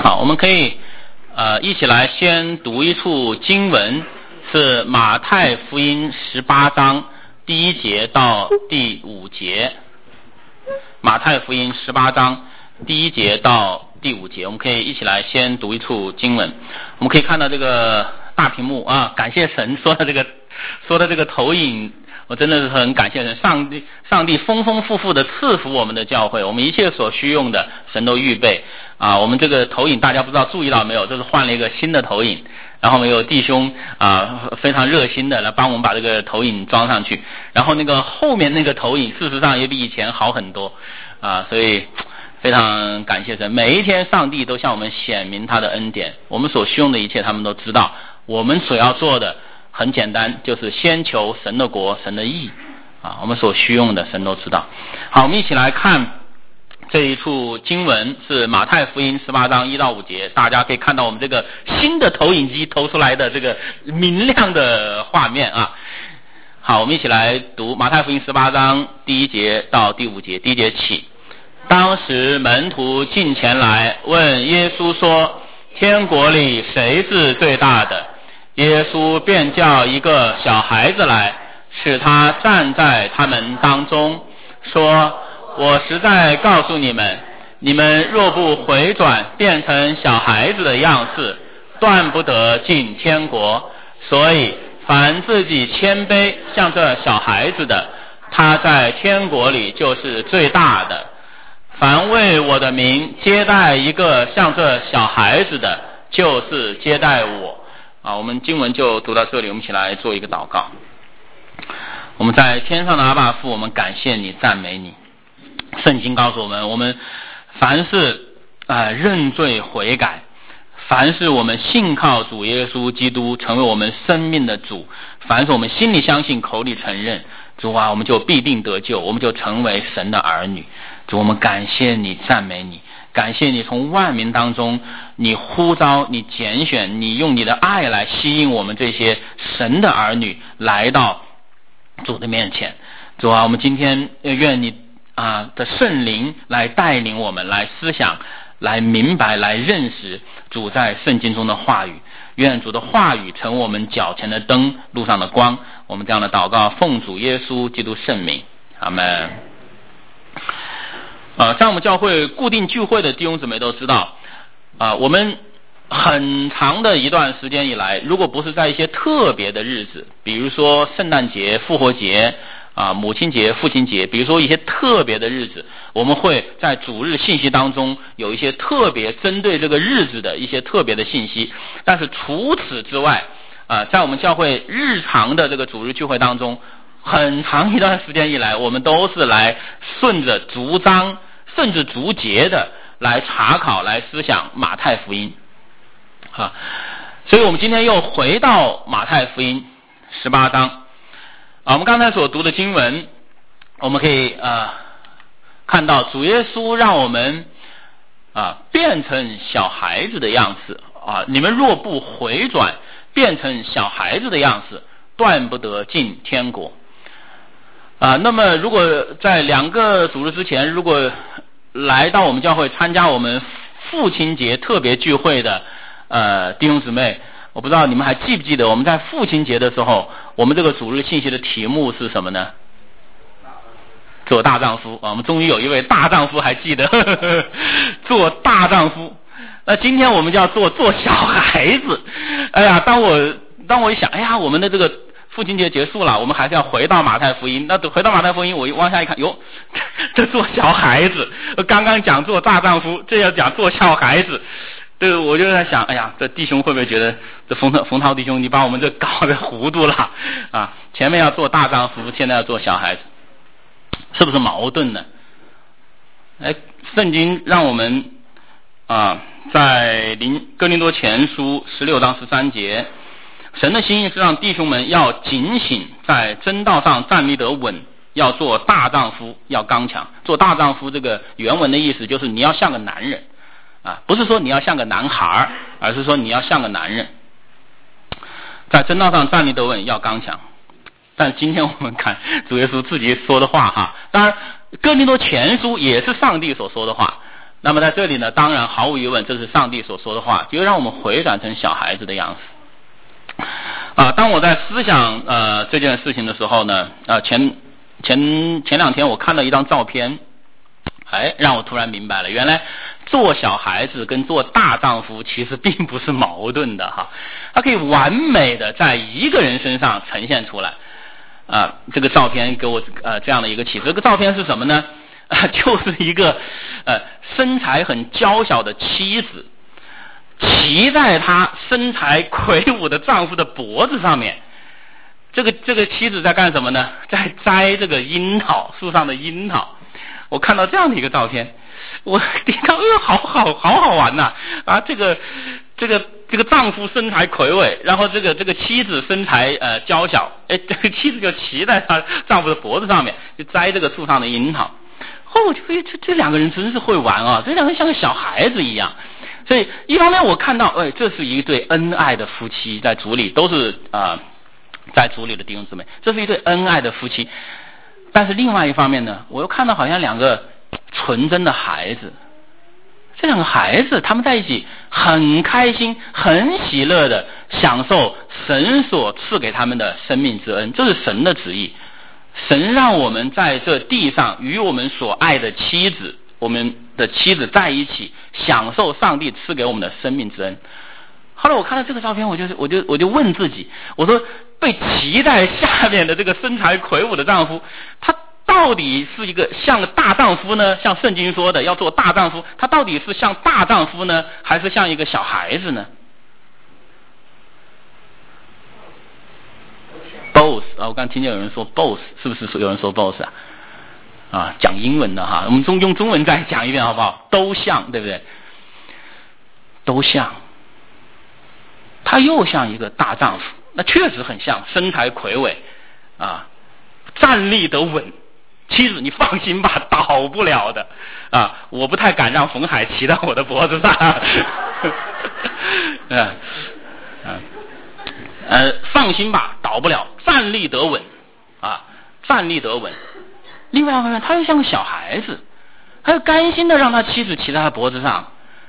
好，我们可以一起来先读一处经文，是马太福音18章第1节到第5节。马太福音18章第1节到第5节，我们可以一起来先读一处经文。我们可以看到这个大屏幕啊，感谢神说的这个投影，我真的是很感谢神，上帝丰丰富富的赐福我们的教会，我们一切所需用的神都预备啊。我们这个投影大家不知道注意到没有，这是换了一个新的投影，然后我们有弟兄非常热心的来帮我们把这个投影装上去，然后那个后面那个投影事实上也比以前好很多啊，所以非常感谢神，每一天上帝都向我们显明他的恩典，我们所需用的一切他们都知道，我们所要做的很简单，就是先求神的国神的义啊，我们所需用的神都知道。好，我们一起来看这一处经文，是马太福音18章1到5节，大家可以看到我们这个新的投影机投出来的这个明亮的画面啊。好，我们一起来读马太福音18章第1节到第5节。第1节起，当时门徒进前来问耶稣说，天国里谁是最大的？耶稣便叫一个小孩子来，使他站在他们当中，说，我实在告诉你们，你们若不回转变成小孩子的样式，断不得进天国。所以凡自己谦卑像这小孩子的，他在天国里就是最大的。凡为我的名接待一个像这小孩子的，就是接待我。我们经文就读到这里，我们一起来做一个祷告。我们在天上的阿爸父，我们感谢你，赞美你。圣经告诉我们，我们凡是认罪悔改，凡是我们信靠主耶稣基督成为我们生命的主，凡是我们心里相信口里承认，主啊，我们就必定得救，我们就成为神的儿女。主，我们感谢你，赞美你，感谢你从万民当中你呼召，你拣选，你用你的爱来吸引我们这些神的儿女来到主的面前。主啊，我们今天愿你的圣灵来带领我们，来思想，来明白，来认识主在圣经中的话语。愿主的话语成为我们脚前的灯，路上的光。我们这样的祷告奉主耶稣基督圣名，阿们。在我们教会固定聚会的弟兄姊妹都知道我们很长的一段时间以来，如果不是在一些特别的日子，比如说圣诞节、复活节母亲节、父亲节，比如说一些特别的日子，我们会在主日信息当中有一些特别针对这个日子的一些特别的信息。但是除此之外在我们教会日常的这个主日聚会当中，很长一段时间以来，我们都是来顺着逐章甚至逐节的来查考、来思想马太福音所以我们今天又回到马太福音18章我们刚才所读的经文，我们可以看到主耶稣让我们变成小孩子的样式你们若不回转变成小孩子的样式，断不得进天国那么如果在2个主日之前，如果来到我们教会参加我们父亲节特别聚会的弟兄姊妹，我不知道你们还记不记得我们在父亲节的时候，我们这个主日信息的题目是什么呢？做大丈夫我们终于有一位大丈夫还记得做大丈夫。那今天我们就要做小孩子。当我一想，我们的这个父亲节结束了，我们还是要回到马太福音。那回到马太福音，我往下一看，这做小孩子，刚刚讲做大丈夫，这要讲做小孩子。对，我就在想，这弟兄会不会觉得这冯涛弟兄，你把我们这搞得糊涂了前面要做大丈夫，现在要做小孩子，是不是矛盾呢？圣经让我们在哥林多前书16章13节，神的心意是让弟兄们要警醒，在真道上站立得稳，要做大丈夫，要刚强。做大丈夫这个原文的意思就是你要像个男人不是说你要像个男孩，而是说你要像个男人，在真道上站立得稳，要刚强。但今天我们看主耶稣自己说的话当然哥林多前书也是上帝所说的话， 那么在这里呢，当然毫无疑问，这是上帝所说的话，就让我们回转成小孩子的样子。当我在思想这件事情的时候呢，前两天我看到一张照片，让我突然明白了，原来做小孩子跟做大丈夫其实并不是矛盾的哈，它可以完美的在一个人身上呈现出来。这个照片给我这样的一个启示。这个照片是什么呢？就是一个身材很娇小的妻子，骑在她身材魁梧的丈夫的脖子上面。这个妻子在干什么呢？在摘这个樱桃，树上的樱桃。我看到这样的一个照片，我听到好好玩呐！这个丈夫身材魁伟，然后这个妻子身材娇小，这个妻子就骑在她丈夫的脖子上面，就摘这个树上的樱桃。我就这两个人真是会玩啊！这两个人像个小孩子一样。所以一方面我看到，这是一对恩爱的夫妻，在主里都是在主里的弟兄姊妹，这是一对恩爱的夫妻。但是另外一方面呢，我又看到好像两个纯真的孩子。这两个孩子他们在一起很开心很喜乐的享受神所赐给他们的生命之恩，这是神的旨意。神让我们在这地上与我们所爱的妻子，我们的妻子在一起享受上帝赐给我们的生命之恩。后来我看到这个照片，我就问自己，我说被骑在下面的这个身材魁梧的丈夫，他到底是一个像大丈夫呢？像圣经说的要做大丈夫，他到底是像大丈夫呢，还是像一个小孩子呢？Both 我刚听见有人说 both， 是不是有人说 both 讲英文的哈，我们用中文再讲一遍好不好？都像，对不对？都像。他又像一个大丈夫，那确实很像，身材魁伟站立得稳。妻子，你放心吧，倒不了的我不太敢让冯海骑到我的脖子上放心吧，倒不了，站立得稳站立得稳。另外一方面，他又像个小孩子，他又甘心的让他妻子骑在他脖子上，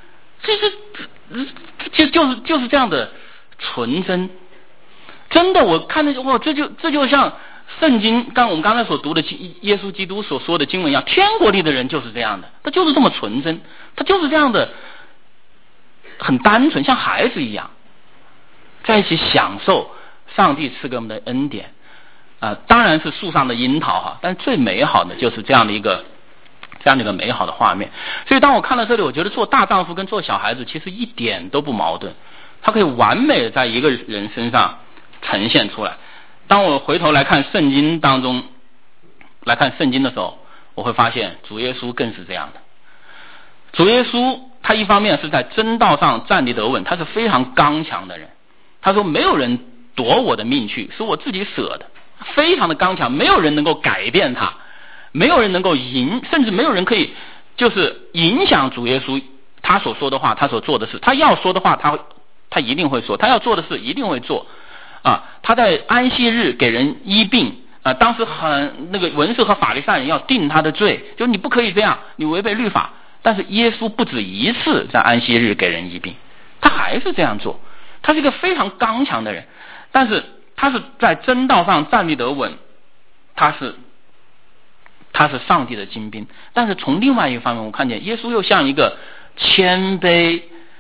就是这样的纯真。真的，我看着这就像圣经我们刚才所读的耶稣基督所说的经文一样，天国里的人就是这样的，他就是这么纯真，他就是这样的很单纯，像孩子一样在一起享受上帝赐给我们的恩典当然是树上的樱桃但最美好的就是这样的一个美好的画面。所以当我看到这里，我觉得做大丈夫跟做小孩子其实一点都不矛盾，它可以完美的在一个人身上呈现出来。当我回头来看圣经当中，来看圣经的时候，我会发现主耶稣更是这样的。主耶稣他一方面是在真道上站立得稳，他是非常刚强的人。他说没有人夺我的命去，是我自己舍的，非常的刚强，没有人能够改变他，没有人能够甚至没有人可以就是影响主耶稣他所说的话，他所做的事。他要说的话他一定会说，他要做的事一定会做他在安息日给人医病当时那个文士和法利赛人要定他的罪，就你不可以这样，你违背律法。但是耶稣不止一次在安息日给人医病，他还是这样做。他是一个非常刚强的人，但是他是在真道上站立得稳，他是上帝的精兵。但是从另外一个方面，我看见耶稣又像一个谦卑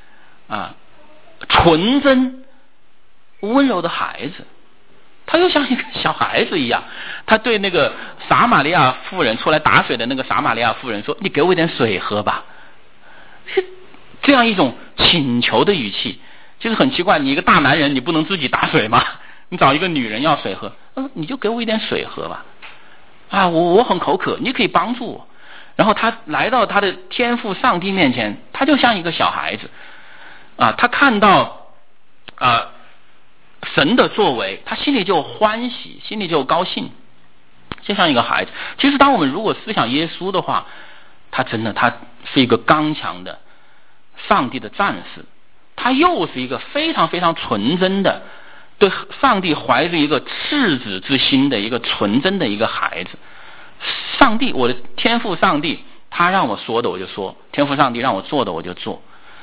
纯真温柔的孩子，他又像一个小孩子一样。他对那个撒玛利亚妇人出来打水的那个撒玛利亚妇人说，你给我一点水喝吧，这样一种请求的语气。其实很奇怪，你一个大男人你不能自己打水吗？你找一个女人要水喝，你就给我一点水喝吧我很口渴，你可以帮助我。然后他来到他的天父上帝面前，他就像一个小孩子他看到神的作为，他心里就欢喜，心里就高兴，就像一个孩子。其实当我们如果思想耶稣的话，他是一个刚强的上帝的战士，他又是一个非常非常纯真的对上帝怀着一个赤子之心的一个纯真的一个孩子。上帝，我的天父上帝， 他让我说的我就说，天父上帝让我做的我就做。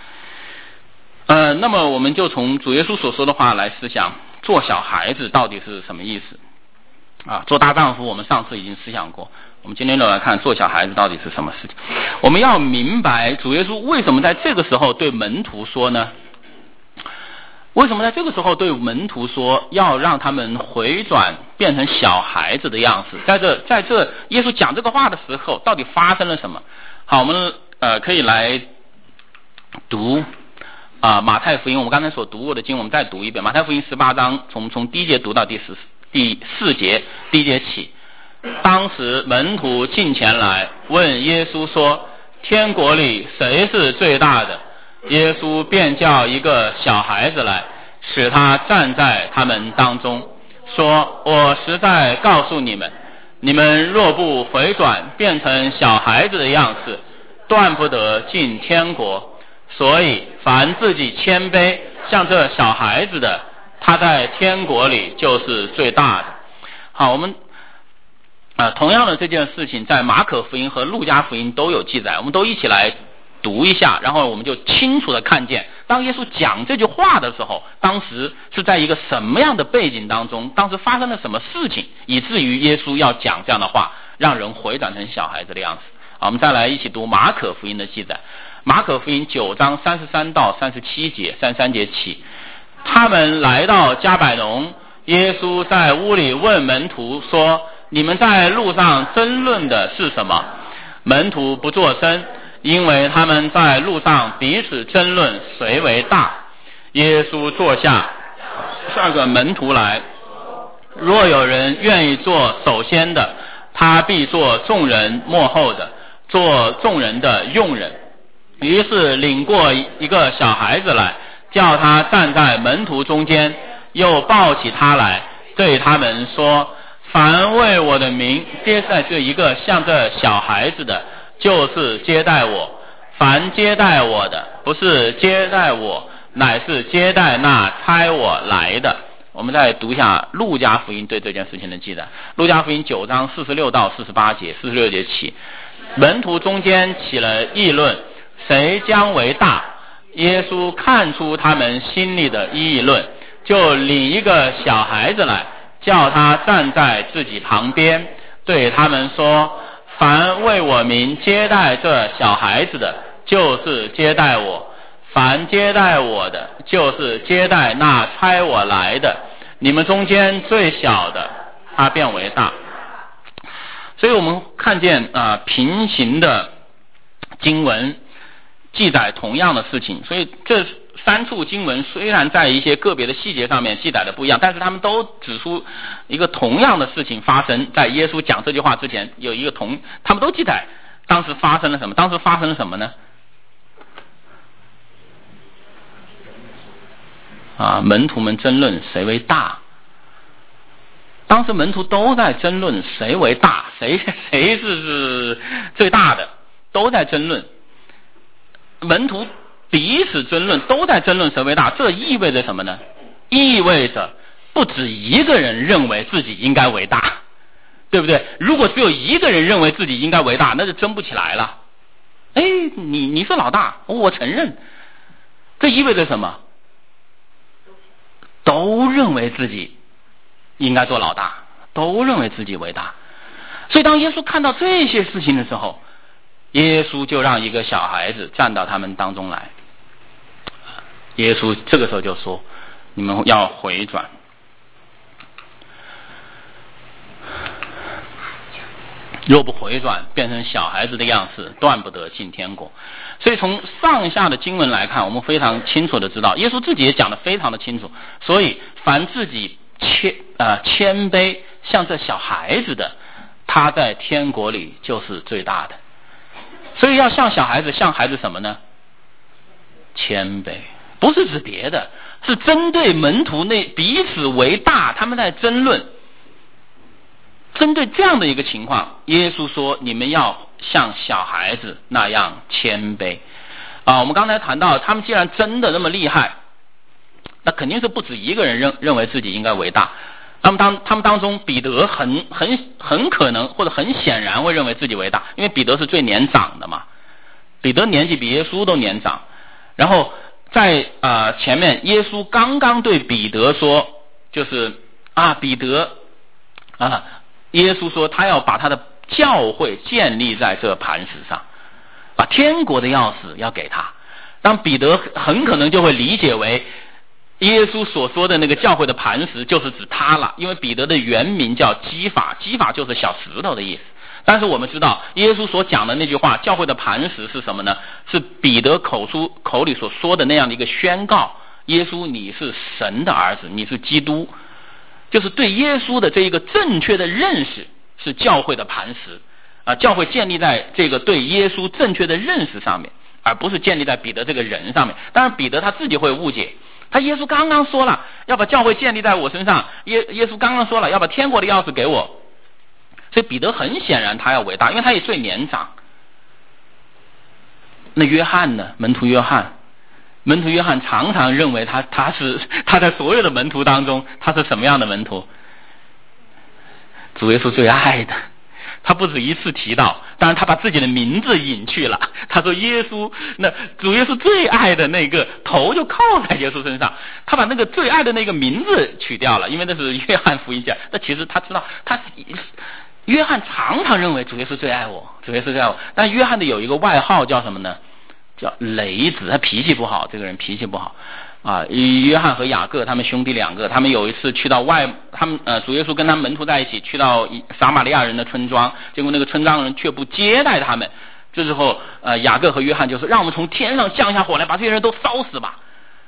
那么我们就从主耶稣所说的话来思想，做小孩子到底是什么意思啊？做大丈夫我们上次已经思想过，我们今天就来看做小孩子到底是什么事情。我们要明白主耶稣为什么在这个时候对门徒说呢？为什么在这个时候对门徒说要让他们回转变成小孩子的样子？在这耶稣讲这个话的时候，到底发生了什么？好，我们可以来读马太福音，我们刚才所读过的经我们再读一遍。马太福音18章从第1节读到第4节，第1节起。当时门徒进前来问耶稣说，天国里谁是最大的？耶稣便叫一个小孩子来，使他站在他们当中，说，我实在告诉你们，你们若不回转变成小孩子的样式，断不得进天国。所以凡自己谦卑像这小孩子的，他在天国里就是最大的。好，我们同样的这件事情在马可福音和路加福音都有记载，我们都一起来读一下，然后我们就清楚的看见，当耶稣讲这句话的时候，当时是在一个什么样的背景当中，当时发生了什么事情，以至于耶稣要讲这样的话，让人回转成小孩子的样子。好，我们再来一起读马可福音的记载。马可福音9章33到37节，33节起。他们来到加百农，耶稣在屋里问门徒说，你们在路上争论的是什么？门徒不作声，因为他们在路上彼此争论谁为大。耶稣坐下，12个门徒来，若有人愿意做首先的，他必做众人末后的，做众人的用人。于是领过一个小孩子来，叫他站在门徒中间，又抱起他来，对他们说，凡为我的名接待这一个像这小孩子的，就是接待我。凡接待我的，不是接待我，乃是接待那差我来的。我们再读一下路加福音对这件事情的记载。路加福音9章46到48节，46节起。门徒中间起了议论，谁将为大？耶稣看出他们心里的议论，就领一个小孩子来，叫他站在自己旁边，对他们说，凡为我名接待这小孩子的，就是接待我。凡接待我的，就是接待那差我来的。你们中间最小的，他便为大。所以我们看见平行的经文记载同样的事情，所以这3处经文虽然在一些个别的细节上面记载的不一样，但是他们都指出一个同样的事情发生在耶稣讲这句话之前，有一个他们都记载当时发生了什么。当时发生了什么呢？门徒们争论谁为大。当时门徒都在争论谁为大，谁是最大的，都在争论。门徒彼此争论，都在争论谁为大。这意味着什么呢？意味着不止一个人认为自己应该为大，对不对？如果只有一个人认为自己应该为大，那就争不起来了。你是老大，我承认。这意味着什么？都认为自己应该做老大，都认为自己为大。所以当耶稣看到这些事情的时候，耶稣就让一个小孩子站到他们当中来。耶稣这个时候就说，你们要回转。若不回转变成小孩子的样式，断不得进天国。所以从上下的经文来看，我们非常清楚的知道，耶稣自己也讲得非常的清楚。所以凡自己谦卑像这小孩子的，他在天国里就是最大的。所以要像小孩子，像孩子什么呢？谦卑，不是指别的，是针对门徒那彼此为大，他们在争论。针对这样的一个情况，耶稣说，你们要像小孩子那样谦卑。我们刚才谈到，他们既然争得那么厉害，那肯定是不止一个人认为自己应该为大。 那么他们当中，彼得很可能或者很显然会认为自己为大，因为彼得是最年长的嘛，彼得年纪比耶稣都年长。然后在前面，耶稣刚刚对彼得说，就是彼得耶稣说他要把他的教会建立在这磐石上，把天国的钥匙要给他。当彼得很可能就会理解为耶稣所说的那个教会的磐石就是指他了，因为彼得的原名叫基法，基法就是小石头的意思。但是我们知道耶稣所讲的那句话教会的磐石是什么呢？是彼得口里所说的那样的一个宣告，耶稣你是神的儿子，你是基督，就是对耶稣的这一个正确的认识是教会的磐石教会建立在这个对耶稣正确的认识上面，而不是建立在彼得这个人上面。当然彼得他自己会误解，耶稣刚刚说了要把教会建立在我身上，耶稣刚刚说了要把天国的钥匙给我，所以彼得很显然他要伟大，因为他也最年长。那约翰呢？门徒约翰常常认为他在所有的门徒当中他是什么样的门徒？主耶稣最爱的。他不止一次提到，当然他把自己的名字隐去了，他说耶稣，那主耶稣最爱的那个头就靠在耶稣身上，他把那个最爱的那个名字取掉了，因为那是约翰福音讲。那其实他知道约翰常常认为主耶稣最爱我，但约翰的有一个外号叫什么呢？叫雷子，他脾气不好，这个人脾气不好约翰和雅各他们兄弟两个，他们有一次去到主耶稣跟他们门徒在一起去到撒玛利亚人的村庄，结果那个村庄人却不接待他们。这时候雅各和约翰就说，让我们从天上降下火来把这些人都烧死吧。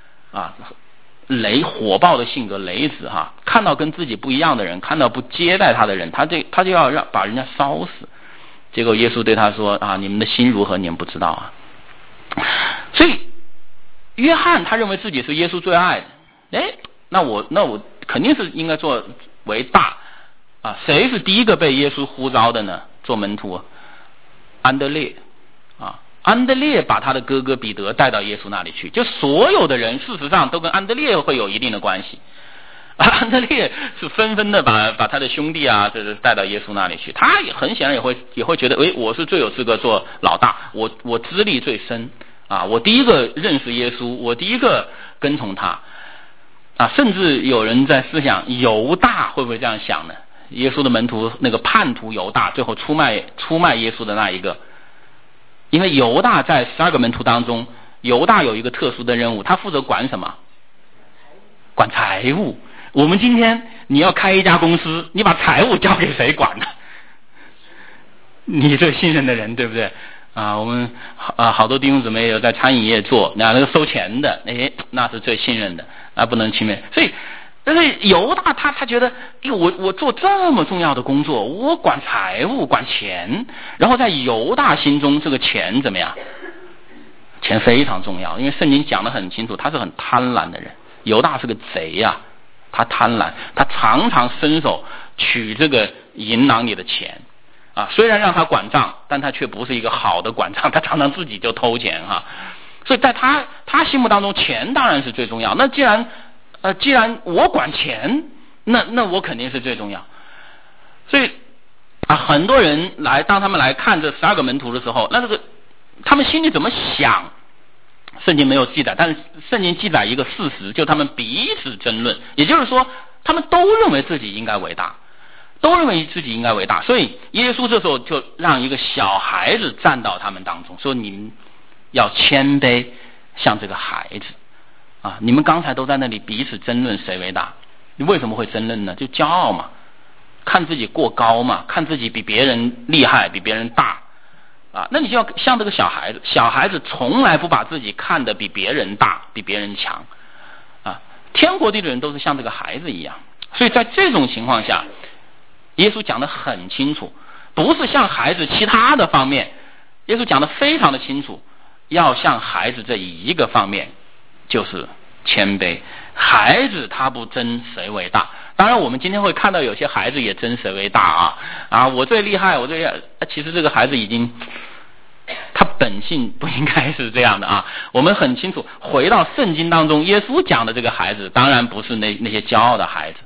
火爆的性格，雷子看到跟自己不一样的人，看到不接待他的人，他就要把人家烧死。结果耶稣对他说你们的心如何你们不知道所以约翰他认为自己是耶稣最爱的，那我肯定是应该做为大谁是第一个被耶稣呼召的呢？做门徒安德烈安德烈把他的哥哥彼得带到耶稣那里去，就所有的人事实上都跟安德烈会有一定的关系。安德烈是纷纷的把他的兄弟这带到耶稣那里去，他也很显然也会觉得我是最有资格做老大，我资历最深我第一个认识耶稣，我第一个跟从他甚至有人在思想犹大会不会这样想呢？耶稣的门徒那个叛徒犹大最后出卖耶稣的那一个，因为犹大在12个门徒当中，犹大有一个特殊的任务，他负责管什么？管财务。我们今天你要开一家公司，你把财务交给谁管呢？你最信任的人，对不对我们好多弟兄姊妹有在餐饮业做，那个收钱的那是最信任的不能轻蔑。所以但是犹大他觉得我做这么重要的工作，我管财务管钱，然后在犹大心中这个钱怎么样？钱非常重要，因为圣经讲得很清楚，他是很贪婪的人。犹大是个贼他贪婪，他常常伸手取这个银囊里的钱虽然让他管账，但他却不是一个好的管账，他常常自己就偷钱所以在他心目当中，钱当然是最重要。那既然我管钱，那我肯定是最重要。所以很多人当他们来看这12个门徒的时候，他们心里怎么想？圣经没有记载，但是圣经记载一个事实，就他们彼此争论，也就是说他们都认为自己应该伟大，所以耶稣这时候就让一个小孩子站到他们当中，说你们要谦卑像这个孩子你们刚才都在那里彼此争论谁为大，你为什么会争论呢？就骄傲嘛，看自己过高嘛，看自己比别人厉害比别人大那你就要像这个小孩子从来不把自己看得比别人大比别人强天国地的人都是像这个孩子一样。所以在这种情况下，耶稣讲得很清楚，不是像孩子其他的方面，耶稣讲得非常的清楚，要像孩子这一个方面，就是谦卑。孩子他不争谁为大，当然我们今天会看到有些孩子也争谁为大我最厉害，其实这个孩子已经他本性不应该是这样的我们很清楚，回到圣经当中，耶稣讲的这个孩子当然不是那些骄傲的孩子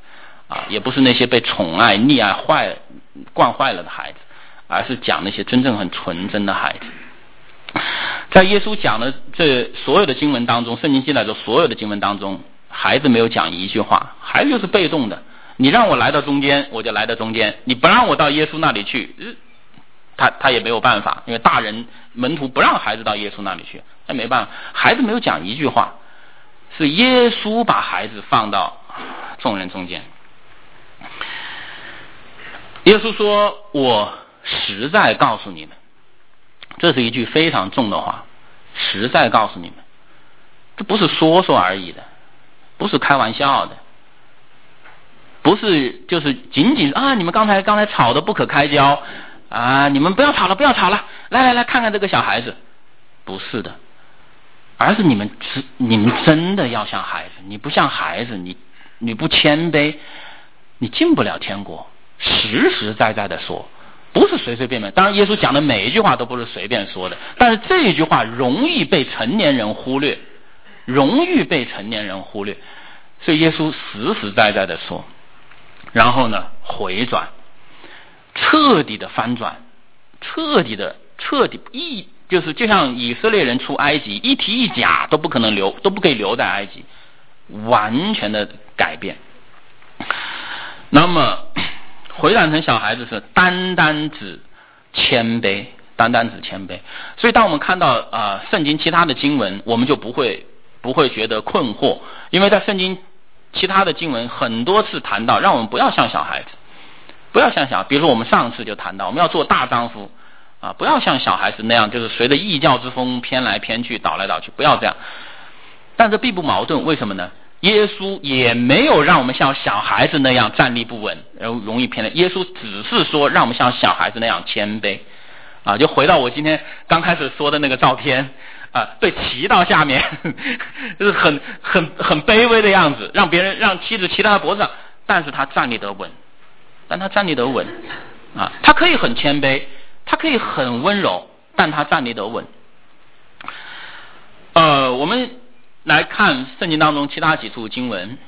也不是那些被宠爱、溺爱、惯坏了的孩子，而是讲那些真正很纯真的孩子。在耶稣讲的这所有的经文当中，圣经记载的所有的经文当中，孩子没有讲一句话，孩子就是被动的。你让我来到中间，我就来到中间；你不让我到耶稣那里去，他也没有办法，因为大人门徒不让孩子到耶稣那里去，那没办法。孩子没有讲一句话，是耶稣把孩子放到众人中间。耶稣说：“我实在告诉你们。”这是一句非常重的话，实在告诉你们，这不是说说而已的，不是开玩笑的，不是就是仅仅你们刚才吵得不可开交你们不要吵了，来看看这个小孩子，不是的，而是你们真的要像孩子，你不像孩子，你不谦卑，你进不了天国。实实在在的说，不是随随便便。当然耶稣讲的每一句话都不是随便说的，但是这一句话容易被成年人忽略，所以耶稣实实在在的说，然后呢回转，彻底的翻转，就是就像以色列人出埃及，一提一甲都不可以留在埃及，完全的改变。那么回转成小孩子是单单指谦卑，所以当我们看到圣经其他的经文，我们就不会觉得困惑，因为在圣经其他的经文很多次谈到让我们不要像小孩子，比如说我们上次就谈到我们要做大丈夫不要像小孩子那样，就是随着异教之风偏来偏去，倒来倒去，不要这样。但这并不矛盾，为什么呢？耶稣也没有让我们像小孩子那样站立不稳，容易偏离。耶稣只是说让我们像小孩子那样谦卑就回到我今天刚开始说的那个照片被骑到下面就是很卑微的样子，让妻子骑到他脖子上，但是他站立得稳，他可以很谦卑，他可以很温柔，但他站立得稳。我们来看圣经当中其他几处经文。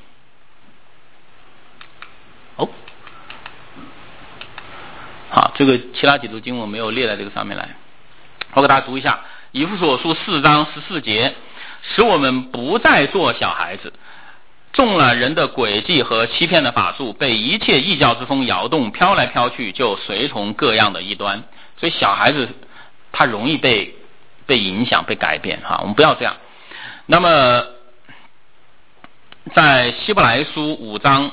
好，这个其他几处经文没有列在这个上面来，我给大家读一下。以弗所书4章14节，使我们不再做小孩子，中了人的诡计和欺骗的法术，被一切异教之风摇动，飘来飘去，就随从各样的异端。所以小孩子他容易被影响，被改变我们不要这样。那么在希伯来书5章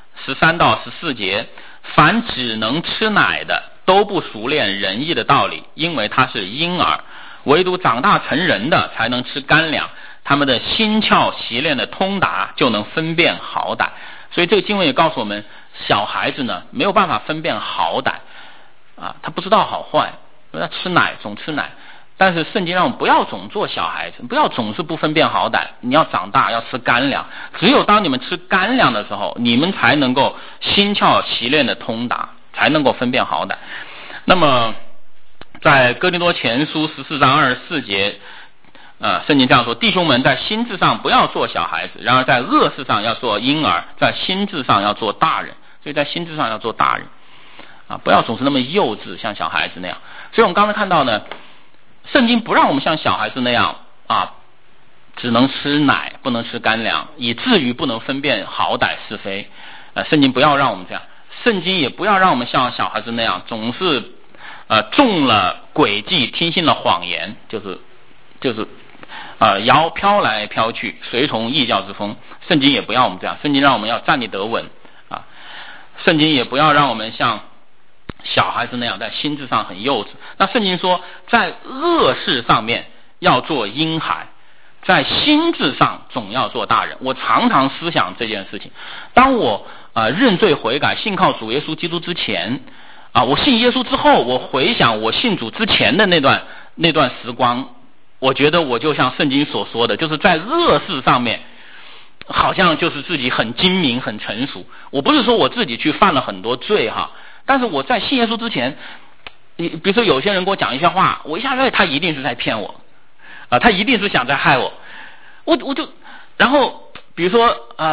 13到14节，凡只能吃奶的都不熟练仁义的道理，因为他是婴儿，唯独长大成人的才能吃干粮，他们的心窍习练的通达，就能分辨好歹。所以这个经文也告诉我们，小孩子呢没有办法分辨好歹他不知道好坏，因为他总吃奶。但是圣经让我们不要总做小孩子，不要总是不分辨好歹，你要长大，要吃干粮。只有当你们吃干粮的时候，你们才能够心窍习练的通达，才能够分辨好歹。那么在哥林多前书14章24节圣经这样说：弟兄们，在心智上不要做小孩子，然而在恶事上要做婴儿，在心智上要做大人。所以在心智上要做大人不要总是那么幼稚，像小孩子那样。所以我们刚才看到呢，圣经不让我们像小孩子那样只能吃奶不能吃干粮，以至于不能分辨好歹是非圣经不要让我们这样，圣经也不要让我们像小孩子那样总是中了诡计，听信了谎言，就是飘来飘去，随从异教之风。圣经也不要我们这样，圣经让我们要站立得稳圣经也不要让我们像小孩子那样在心智上很幼稚。那圣经说在恶事上面要做婴孩，在心智上总要做大人。我常常思想这件事情，当我认罪悔改信靠主耶稣基督之前我信耶稣之后，我回想我信主之前的那段时光，我觉得我就像圣经所说的，就是在恶事上面好像就是自己很精明很成熟。我不是说我自己去犯了很多罪但是我在信耶稣之前，比如说有些人给我讲一些话，我一下子他一定是在骗我他一定是想在害我，我就然后比如说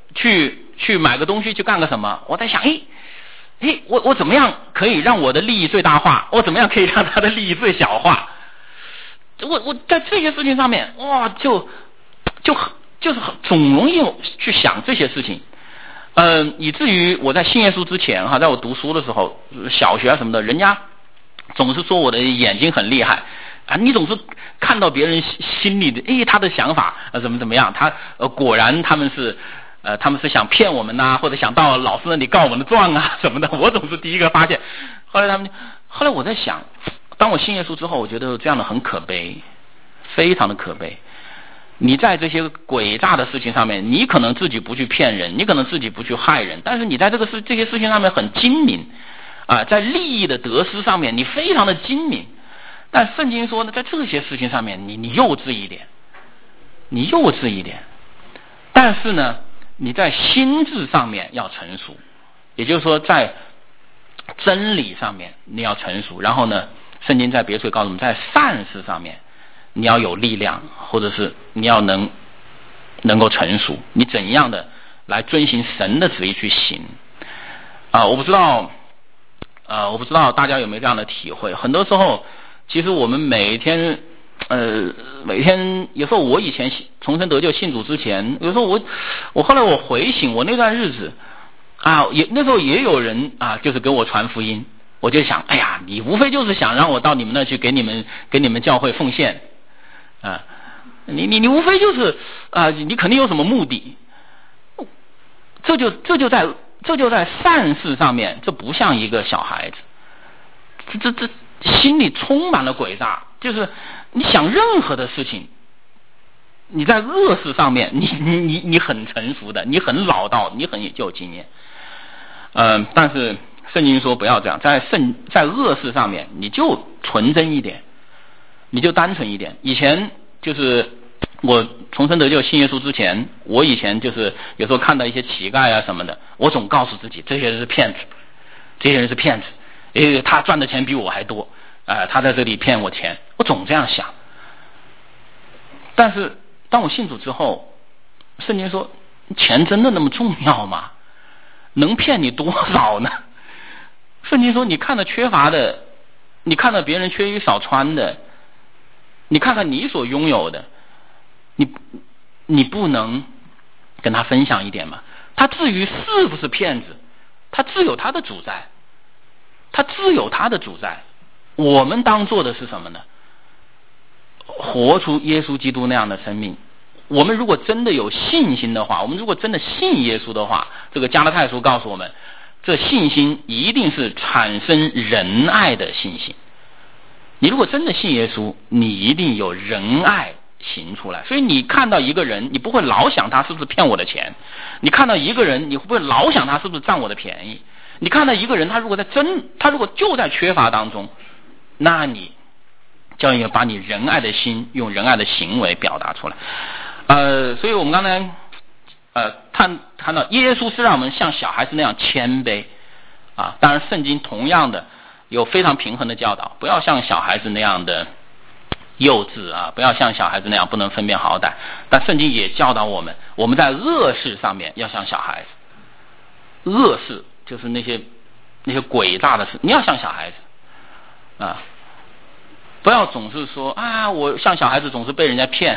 去买个东西，去干个什么，我在想，我怎么样可以让我的利益最大化？我怎么样可以让他的利益最小化？我在这些事情上面，哇，就是总容易去想这些事情。以至于我在信耶稣之前在我读书的时候，小学什么的，人家总是说我的眼睛很厉害啊，你总是看到别人心里的他的想法怎么样，他果然他们是想骗我们呐，或者想到老师那里告我们的状啊什么的，我总是第一个发现。后来我在想，当我信耶稣之后，我觉得这样的很可悲，非常的可悲。你在这些诡诈的事情上面，你可能自己不去骗人，你可能自己不去害人，但是你在这些事情上面很精明啊，在利益的得失上面你非常的精明。但圣经说呢，在这些事情上面你幼稚一点，但是呢你在心智上面要成熟，也就是说在真理上面你要成熟，然后呢圣经在别处告诉我们，在善事上面你要有力量，或者是你要能够成熟，你怎样的来遵行神的旨意去行我不知道大家有没有这样的体会。很多时候其实我们每天有时候我以前重生得救信主之前，有时候我后来我回省我那段日子那时候也有人就是给我传福音，我就想，你无非就是想让我到你们那去给你们教会奉献你无非就是你肯定有什么目的。这就在善事上面，这不像一个小孩子，这心里充满了诡诈，就是你想任何的事情，你在恶事上面你很成熟的，你很老道，你很有经验。但是圣经说不要这样，在恶事上面你就纯真一点，你就单纯一点。以前就是我重生得救信耶稣之前，我以前就是有时候看到一些乞丐什么的，我总告诉自己这些人是骗子，他赚的钱比我还多他在这里骗我钱，我总这样想。但是当我信主之后，圣经说钱真的那么重要吗？能骗你多少呢？圣经说你看到缺乏的，你看到别人缺衣少穿的，你看看你所拥有的，你不能跟他分享一点吗？他至于是不是骗子，他自有他的主宰，我们当做的是什么呢？活出耶稣基督那样的生命。我们如果真的有信心的话，我们如果真的信耶稣的话，这个加拉太书告诉我们，这信心一定是产生仁爱的信心。你如果真的信耶稣，你一定有仁爱行出来。所以你看到一个人，你不会老想他是不是骗我的钱，你看到一个人，你会不会老想他是不是占我的便宜，你看到一个人，他如果就在缺乏当中，那你就要把你仁爱的心用仁爱的行为表达出来。所以我们刚才谈到耶稣是让我们像小孩子那样谦卑当然圣经同样的有非常平衡的教导，不要像小孩子那样的幼稚不要像小孩子那样不能分辨好歹。但圣经也教导我们在恶事上面要像小孩子，恶事就是那些诡诈的事，你要像小孩子不要总是说我像小孩子总是被人家骗。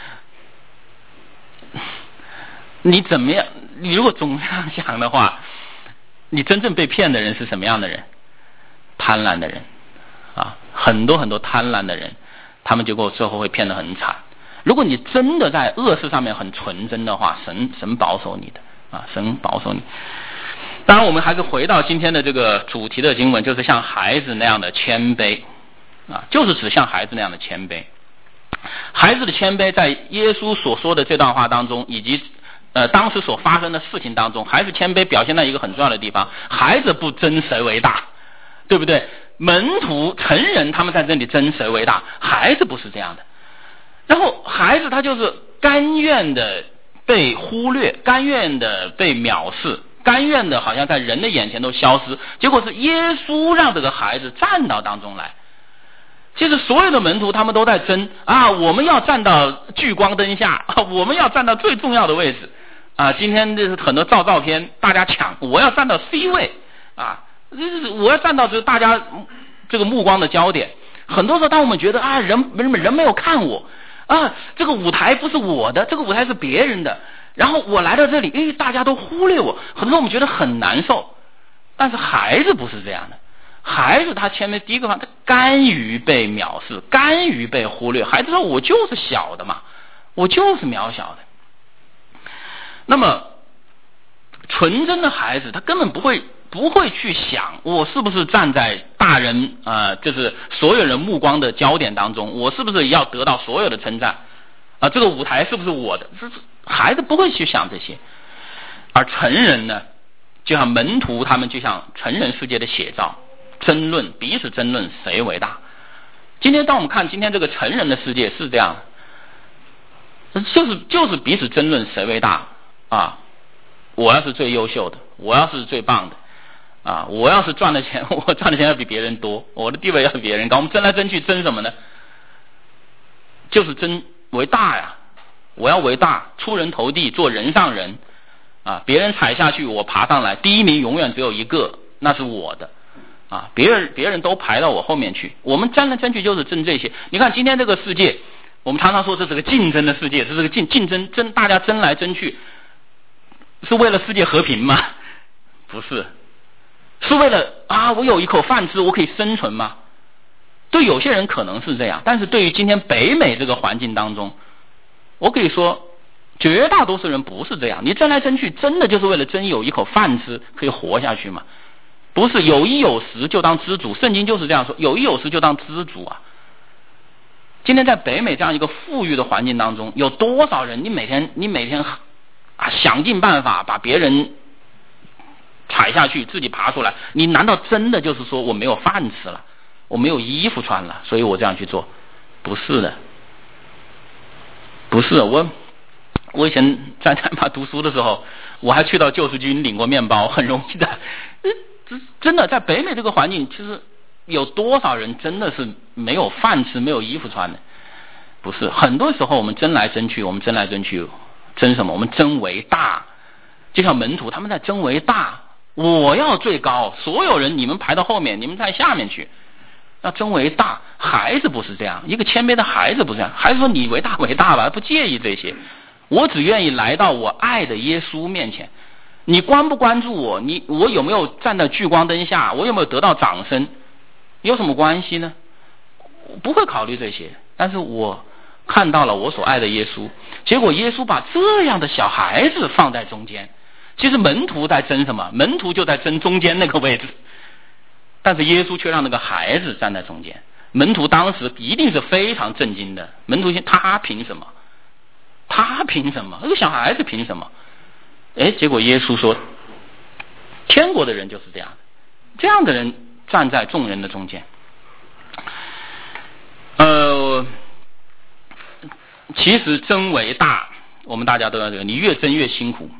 你怎么样？你如果总这样想的话，你真正被骗的人是什么样的人？贪婪的人很多很多贪婪的人，他们结果最后会骗得很惨。如果你真的在恶事上面很纯真的话，神保守你的神保守你。当然我们还是回到今天的这个主题的经文，就是像孩子那样的谦卑就是指像孩子那样的谦卑。孩子的谦卑在耶稣所说的这段话当中，以及当时所发生的事情当中，孩子谦卑表现在一个很重要的地方，孩子不争谁为大，对不对？门徒成人他们在这里争谁为大，孩子不是这样的。然后孩子他就是甘愿的被忽略，甘愿的被藐视，甘愿的好像在人的眼前都消失，结果是耶稣让这个孩子站到当中来。其实所有的门徒他们都在争我们要站到聚光灯下我们要站到最重要的位置今天这是很多照片，大家抢，我要站到 C 位我要站到就是大家这个目光的焦点。很多时候，当我们觉得人没有看我这个舞台不是我的，这个舞台是别人的，然后我来到这里，大家都忽略我，很多时候我们觉得很难受。但是孩子不是这样的，孩子他前面第一个方，他甘于被藐视，甘于被忽略。孩子说我就是小的嘛，我就是渺小的。那么纯真的孩子他根本不会去想我是不是站在大人就是所有人目光的焦点当中，我是不是要得到所有的称赞这个舞台是不是我的，孩子不会去想这些。而成人呢，就像门徒他们就像成人世界的写照，彼此争论谁为大。今天当我们看今天这个成人的世界是这样，就是彼此争论谁为大我要是最优秀的，我要是最棒的我要是赚的钱，我赚的钱要比别人多，我的地位要比别人高。我们争来争去争什么呢？就是争为大呀，我要为大，出人头地，做人上人别人踩下去我爬上来，第一名永远只有一个，那是我的别人都排到我后面去。我们争来争去就是争这些。你看今天这个世界，我们常常说这是个竞争的世界，这是个竞争大家争来争去，是为了世界和平吗？不是，是为了我有一口饭吃，我可以生存吗？对有些人可能是这样，但是对于今天北美这个环境当中，我可以说绝大多数人不是这样。你争来争去真的就是为了争有一口饭吃，可以活下去吗？不是，有衣有食就当知足，圣经就是这样说，有衣有食就当知足今天在北美这样一个富裕的环境当中，有多少人你每天想尽办法把别人踩下去，自己爬出来，你难道真的就是说我没有饭吃了，我没有衣服穿了，所以我这样去做？不是的，不是。我以前在南马读书的时候，我还去到救世军领过面包，很容易的。真的在北美这个环境，其实有多少人真的是没有饭吃，没有衣服穿的？不是，很多时候我们争来争去，争什么？我们争为大。就像门徒他们在争为大，我要最高，所有人你们排到后面，你们在下面去，要争为大。孩子不是这样，一个谦卑的孩子不是这样，孩子说你为大为大吧，不介意这些，我只愿意来到我爱的耶稣面前。你关不关注我，我有没有站在聚光灯下，我有没有得到掌声，有什么关系呢？我不会考虑这些，但是我看到了我所爱的耶稣，结果耶稣把这样的小孩子放在中间。其实门徒在争什么？门徒就在争中间那个位置，但是耶稣却让那个孩子站在中间。门徒当时一定是非常震惊的，门徒他凭什么？他凭什么？那个小孩子凭什么？结果耶稣说，天国的人就是这样的，这样的人站在众人的中间。其实争为大，我们大家都要这个，你越争越辛苦，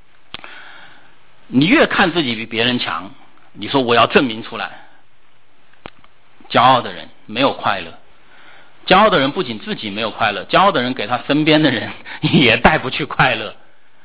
你越看自己比别人强，你说我要证明出来。骄傲的人没有快乐，骄傲的人不仅自己没有快乐，骄傲的人给他身边的人也带不去快乐。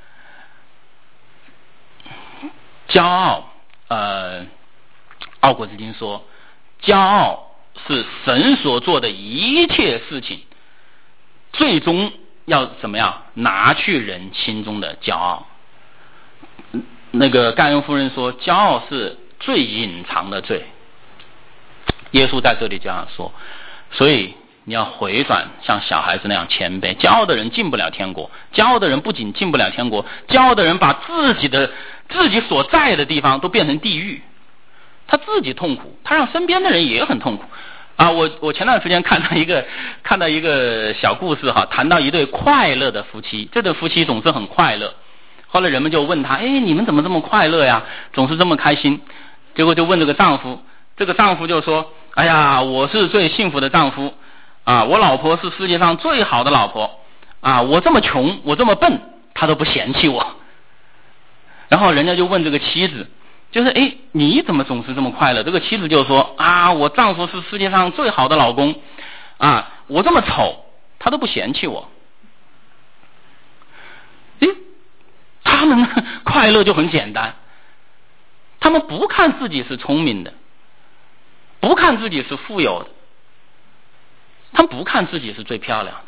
骄傲，奥古斯丁说，骄傲是神所做的一切事情最终要怎么样拿去人心中的骄傲。那个盖恩夫人说，骄傲是最隐藏的罪。耶稣在这里这样说，所以你要回转，像小孩子那样谦卑。骄傲的人进不了天国，骄傲的人不仅进不了天国，骄傲的人把自己所在的地方都变成地狱，他自己痛苦，他让身边的人也很痛苦我前段时间看到一个小故事谈到一对快乐的夫妻，这对夫妻总是很快乐，后来人们就问他，你们怎么这么快乐呀，总是这么开心？结果就问这个丈夫，这个丈夫就说，哎呀，我是最幸福的丈夫我老婆是世界上最好的老婆我这么穷，我这么笨，她都不嫌弃我。然后人家就问这个妻子，就是你怎么总是这么快乐？这个妻子就说我丈夫是世界上最好的老公我这么丑，他都不嫌弃我。 们快乐就很简单，他们不看自己是聪明的，不看自己是富有的，他们不看自己是最漂亮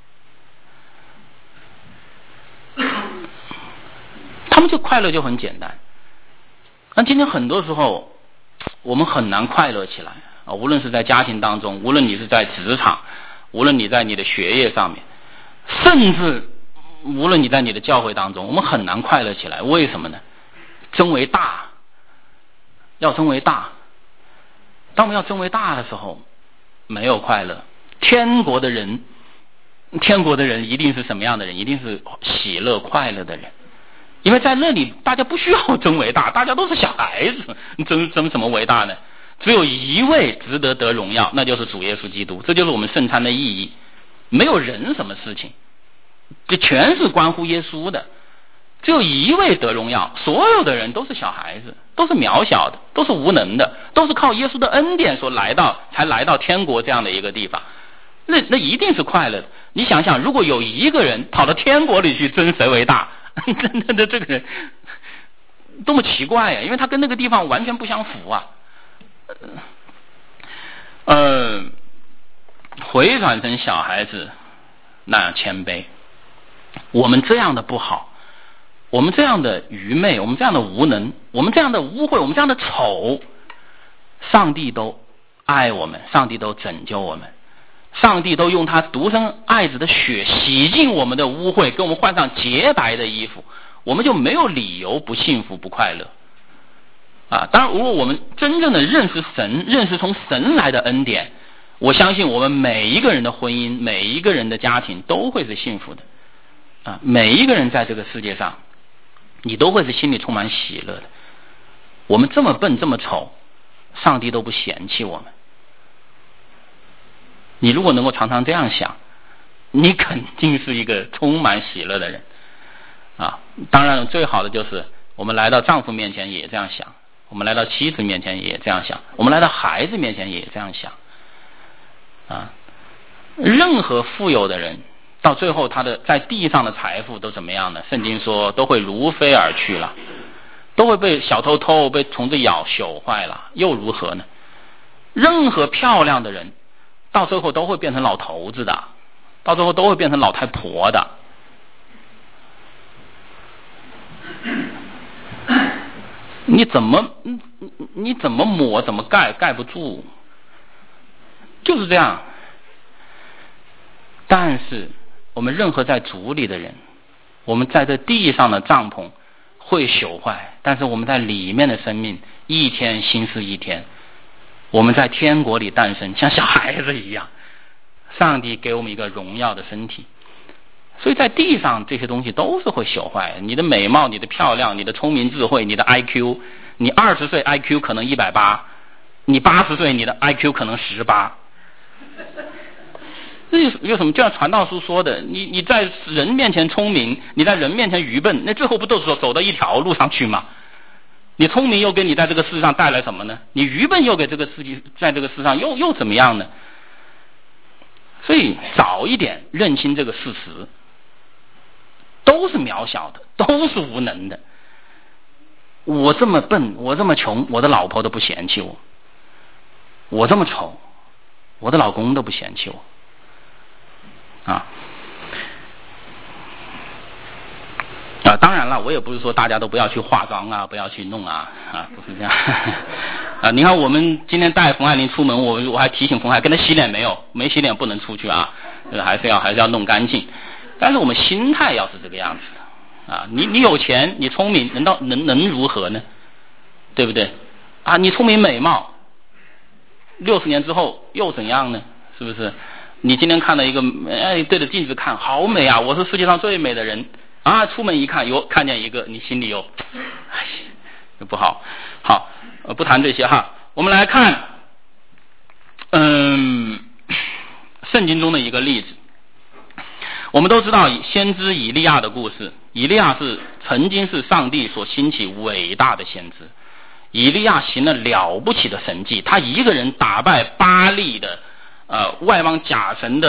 的，他们就快乐就很简单。那今天很多时候我们很难快乐起来啊，无论是在家庭当中，无论你是在职场，无论你在你的学业上面，甚至无论你在你的教会当中，我们很难快乐起来。为什么呢？争为大，要争为大。当我们要争为大的时候，没有快乐。天国的人一定是什么样的人？一定是喜乐快乐的人。因为在那里大家不需要争为大，大家都是小孩子，争什么为大呢？只有一位值得得荣耀，那就是主耶稣基督。这就是我们圣餐的意义。没有人什么事情，这全是关乎耶稣的。只有一位得荣耀，所有的人都是小孩子，都是渺小的，都是无能的，都是靠耶稣的恩典才来到天国这样的一个地方。那一定是快乐的。你想想，如果有一个人跑到天国里去争谁为大，那这个人多么奇怪呀！因为他跟那个地方完全不相符啊。回转成小孩子那样谦卑。我们这样的不好，我们这样的愚昧，我们这样的无能，我们这样的污秽，我们这样的丑，上帝都爱我们，上帝都拯救我们，上帝都用他独生爱子的血洗净我们的污秽，给我们换上洁白的衣服，我们就没有理由不幸福不快乐啊！当然，如果我们真正的认识神，认识从神来的恩典，我相信我们每一个人的婚姻，每一个人的家庭都会是幸福的啊！每一个人在这个世界上，你都会是心里充满喜乐的。我们这么笨这么丑，上帝都不嫌弃我们。你如果能够常常这样想，你肯定是一个充满喜乐的人啊！当然最好的就是我们来到丈夫面前也这样想，我们来到妻子面前也这样想，我们来到孩子面前也这样想啊！任何富有的人到最后他的在地上的财富都怎么样呢？圣经说都会如飞而去了，都会被小偷偷，被虫子咬朽坏了，又如何呢？任何漂亮的人到最后都会变成老头子的，到最后都会变成老太婆的。你怎么抹怎么盖不住，就是这样。但是我们任何在主里的人，我们在这地上的帐篷会朽坏，但是我们在里面的生命一天新似一天。我们在天国里诞生，像小孩子一样，上帝给我们一个荣耀的身体。所以在地上这些东西都是会朽坏，你的美貌，你的漂亮，你的聪明智慧，你的 IQ， 你20岁 IQ 可能180，你80岁你的 IQ 可能18。这有什么？就像传道书说的，你在人面前聪明，你在人面前愚笨，那最后不都是走到一条路上去吗？你聪明又给你在这个世上带来什么呢？你愚笨又给这个世界在这个世上又怎么样呢？所以早一点认清这个事实，都是渺小的，都是无能的。我这么笨，我这么穷，我的老婆都不嫌弃我；我这么丑，我的老公都不嫌弃我。当然了，我也不是说大家都不要去化妆啊，不要去弄啊，不是这样你看我们今天带冯爱玲出门，我还提醒冯爱跟她洗脸没有？没洗脸不能出去啊，还是要弄干净。但是我们心态要是这个样子啊，你有钱，你聪明，能如何呢？对不对啊？你聪明美貌，60年之后又怎样呢？是不是？你今天看到一个对着镜子看，好美啊，我是世界上最美的人啊！出门一看，看见一个，你心里又不好。好，不谈这些哈，我们来看，圣经中的一个例子。我们都知道先知以利亚的故事，以利亚曾经是上帝所兴起伟大的先知，以利亚行了了不起的神迹，他一个人打败巴力的外邦假神的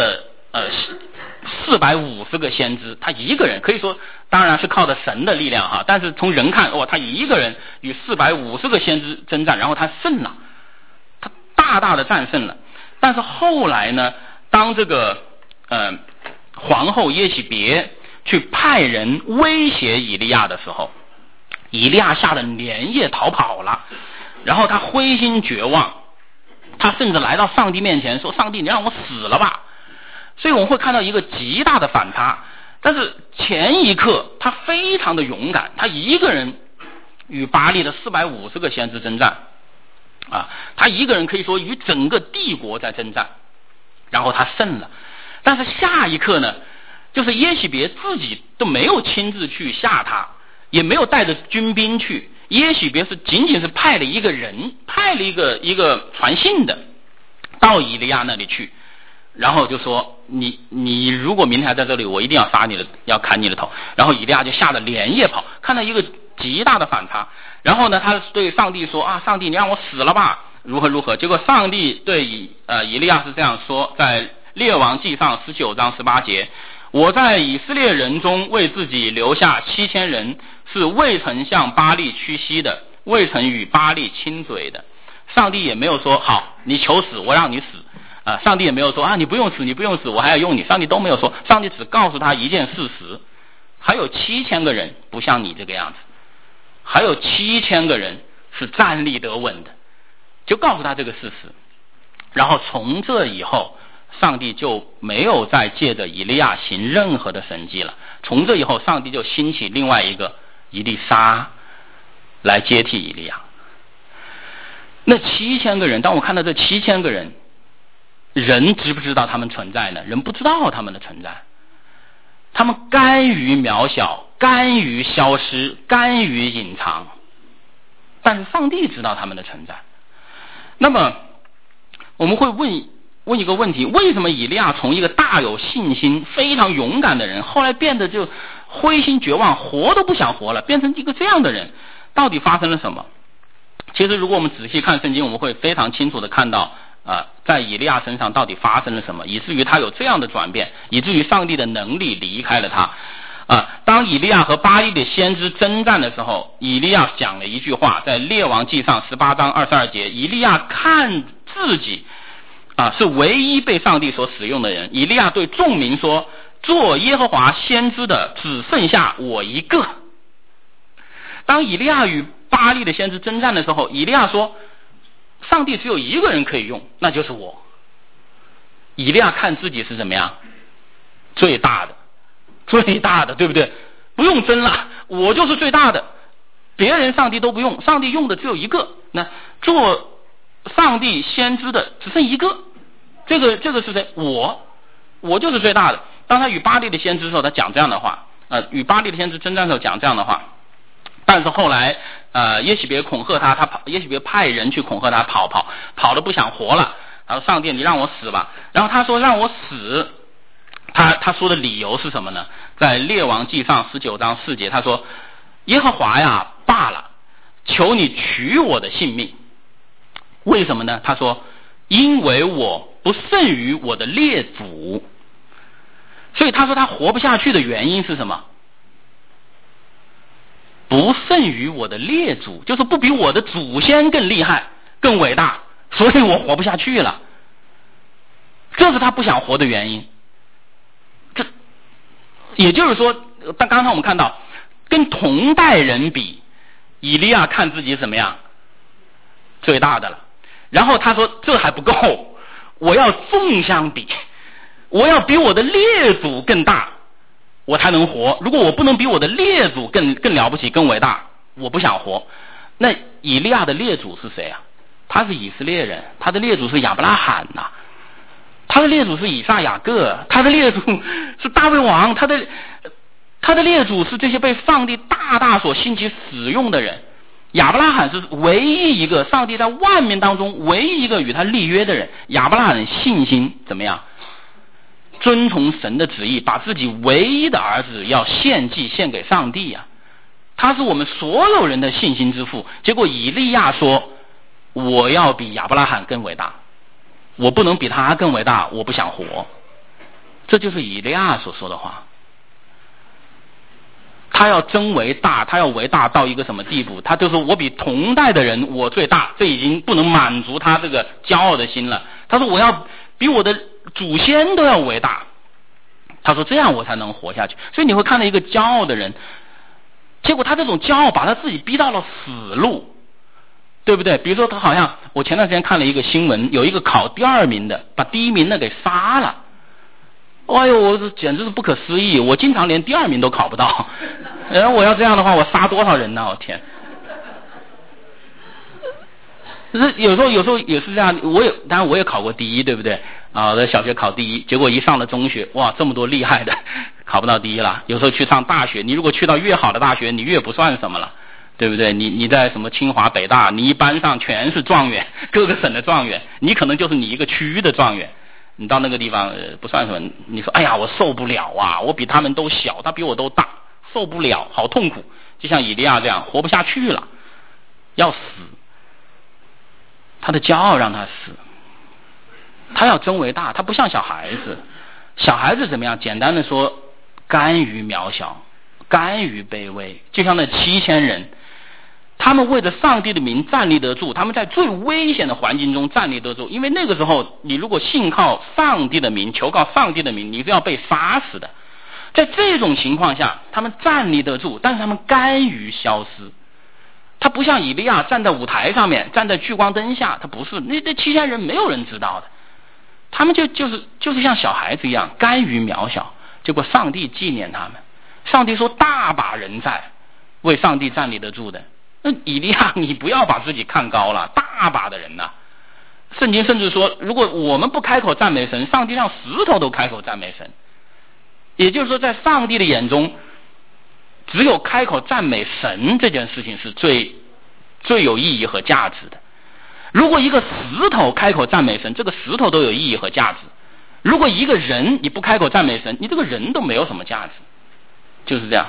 450个先知，他一个人可以说当然是靠着神的力量哈，但是从人看他一个人与450个先知征战，然后他胜了，他大大的战胜了。但是后来呢，当这个皇后耶洗别去派人威胁以利亚的时候，以利亚吓得连夜逃跑了，然后他灰心绝望，他甚至来到上帝面前说：上帝，你让我死了吧。所以我们会看到一个极大的反差，但是前一刻他非常的勇敢，他一个人与巴力的450个先知征战他一个人可以说与整个帝国在征战，然后他胜了。但是下一刻呢，就是耶洗别自己都没有亲自去吓他，也没有带着军兵去，耶洗别是仅仅是派了一个人，派了一个传信的到以利亚那里去，然后就说你如果明天还在这里，我一定要杀你的，要砍你的头。然后以利亚就吓得连夜跑，看到一个极大的反差。然后呢，他对上帝说上帝，你让我死了吧，如何如何。结果上帝对以利亚是这样说，在列王纪上19章18节，我在以色列人中为自己留下7000人，是未曾向巴力屈膝的，未曾与巴力亲嘴的。上帝也没有说好你求死我让你死上帝也没有说你不用死你不用死我还要用你，上帝都没有说，上帝只告诉他一件事实，还有7000个人不像你这个样子，还有7000个人是站立得稳的，就告诉他这个事实。然后从这以后，上帝就没有再借着以利亚行任何的神迹了。从这以后，上帝就兴起另外一个以利沙来接替以利亚。那7000个人，当我看到这7000个人，人知不知道他们存在呢？人不知道他们的存在，他们甘于渺小，甘于消失，甘于隐藏，但是上帝知道他们的存在。那么我们会问一个问题，为什么以利亚从一个大有信心非常勇敢的人，后来变得就灰心绝望，活都不想活了，变成一个这样的人？到底发生了什么？其实如果我们仔细看圣经，我们会非常清楚的看到在以利亚身上到底发生了什么，以至于他有这样的转变，以至于上帝的能力离开了他当以利亚和巴力的先知征战的时候，以利亚讲了一句话，在列王纪上18章22节，以利亚看自己是唯一被上帝所使用的人。以利亚对众民说，做耶和华先知的只剩下我一个。当以利亚与巴力的先知征战的时候，以利亚说，上帝只有一个人可以用，那就是我。以利亚看自己是怎么样？最大的，对不对？不用争了，我就是最大的，别人上帝都不用，上帝用的只有一个。那做上帝先知的只剩一个，这个是谁？我就是最大的。当他与巴力的先知的时候，他讲这样的话，与巴力的先知征战的时候讲这样的话。但是后来耶洗别恐吓他耶洗别派人去恐吓他，跑得不想活了。然后上帝，你让我死吧。然后他说让我死，他说的理由是什么呢？在列王纪上19章4节，他说，耶和华呀，罢了，求你取我的性命。为什么呢？他说，因为我不胜于我的列祖。所以他说他活不下去的原因是什么？不胜于我的列祖，就是不比我的祖先更厉害更伟大，所以我活不下去了，这是他不想活的原因。这也就是说，但刚才我们看到跟同代人比，以利亚看自己怎么样？最大的了。然后他说这还不够，我要纵相比，我要比我的列祖更大，我才能活。如果我不能比我的列祖更了不起更伟大，我不想活。那以利亚的列祖是谁啊？他是以色列人，他的列祖是亚伯拉罕呐，他的列祖是以撒雅各，他的列祖是大卫王，他的列祖是这些被上帝大大所兴起使用的人。亚伯拉罕是唯一一个上帝在万民当中唯一一个与他立约的人。亚伯拉罕信心怎么样？遵从神的旨意，把自己唯一的儿子要献祭献给上帝啊！他是我们所有人的信心之父。结果以利亚说，我要比亚伯拉罕更伟大，我不能比他更伟大，我不想活。 这就是以利亚所说的话。他要真为大，他要为大到一个什么地步？他就说我比同代的人我最大，这已经不能满足他这个骄傲的心了。他说我要比我的祖先都要伟大。他说这样我才能活下去。所以你会看到一个骄傲的人，结果他这种骄傲把他自己逼到了死路，对不对？比如说他好像我前段时间看了一个新闻，有一个考第2名的把第1名的给杀了。哎呦，我简直是不可思议！我经常连第2名都考不到，然后我要这样的话，我杀多少人呢？我天！有时候也是这样，当然我也考过第1，对不对？啊，我在小学考第1，结果一上了中学，哇，这么多厉害的，考不到第1了。有时候去上大学，你如果去到越好的大学，你越不算什么了，对不对？你在什么清华、北大，你一班上全是状元，各个省的状元，你可能就是你一个区域的状元。你到那个地方不算什么，你说哎呀我受不了啊，我比他们都小，他比我都大，受不了，好痛苦，就像以利亚这样活不下去了，要死。他的骄傲让他死，他要真为大，他不像小孩子。小孩子怎么样？简单的说，甘于渺小，甘于卑微，就像那7000人，他们为着上帝的名站立得住，他们在最危险的环境中站立得住。因为那个时候你如果信靠上帝的名，求告上帝的名，你是要被杀死的。在这种情况下他们站立得住，但是他们甘于消失。他不像以利亚站在舞台上面，站在聚光灯下，他不是，那7000人没有人知道的，他们就是像小孩子一样甘于渺小。结果上帝纪念他们，上帝说大把人在为上帝站立得住的。那以利亚你不要把自己看高了，大把的人呐。圣经甚至说，如果我们不开口赞美神，上帝让石头都开口赞美神。也就是说，在上帝的眼中，只有开口赞美神这件事情是最有意义和价值的。如果一个石头开口赞美神，这个石头都有意义和价值。如果一个人你不开口赞美神，你这个人都没有什么价值，就是这样。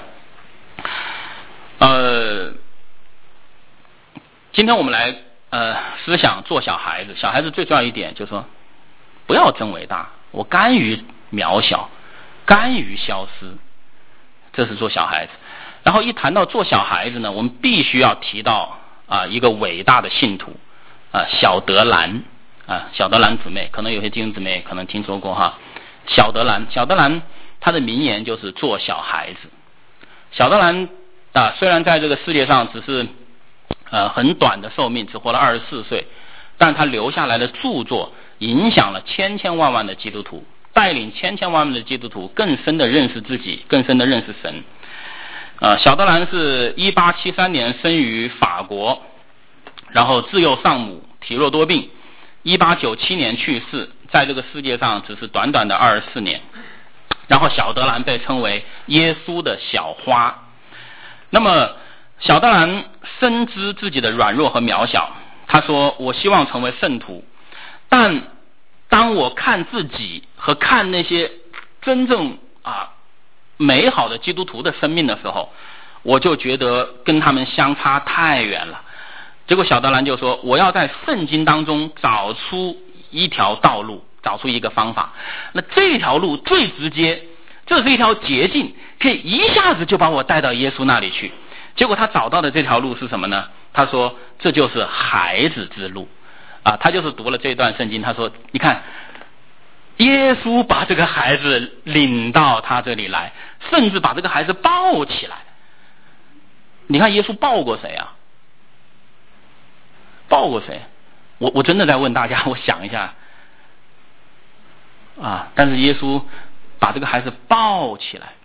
今天我们来思想做小孩子。小孩子最重要一点就是说，不要真伟大，我甘于渺小，甘于消失，这是做小孩子。然后一谈到做小孩子呢，我们必须要提到一个伟大的信徒小德兰小德兰姊妹，可能有些弟兄姊妹可能听说过哈。小德兰他的名言就是做小孩子。小德兰虽然在这个世界上只是很短的寿命，只活了24岁，但他留下来的著作影响了千千万万的基督徒，带领千千万万的基督徒更深的认识自己，更深的认识神。小德兰是1873年生于法国，然后自幼丧母，体弱多病，1897年去世，在这个世界上只是短短的24年。然后小德兰被称为耶稣的小花。那么小德兰深知自己的软弱和渺小，他说我希望成为圣徒，但当我看自己和看那些真正美好的基督徒的生命的时候，我就觉得跟他们相差太远了。结果小德兰就说，我要在圣经当中找出一条道路，找出一个方法。那这条路最直接，这是一条捷径，可以一下子就把我带到耶稣那里去。结果他找到的这条路是什么呢？他说这就是孩子之路他就是读了这段圣经，他说你看耶稣把这个孩子领到他这里来，甚至把这个孩子抱起来。你看耶稣抱过谁啊？抱过谁？我真的在问大家，我想一下但是耶稣把这个孩子抱起来，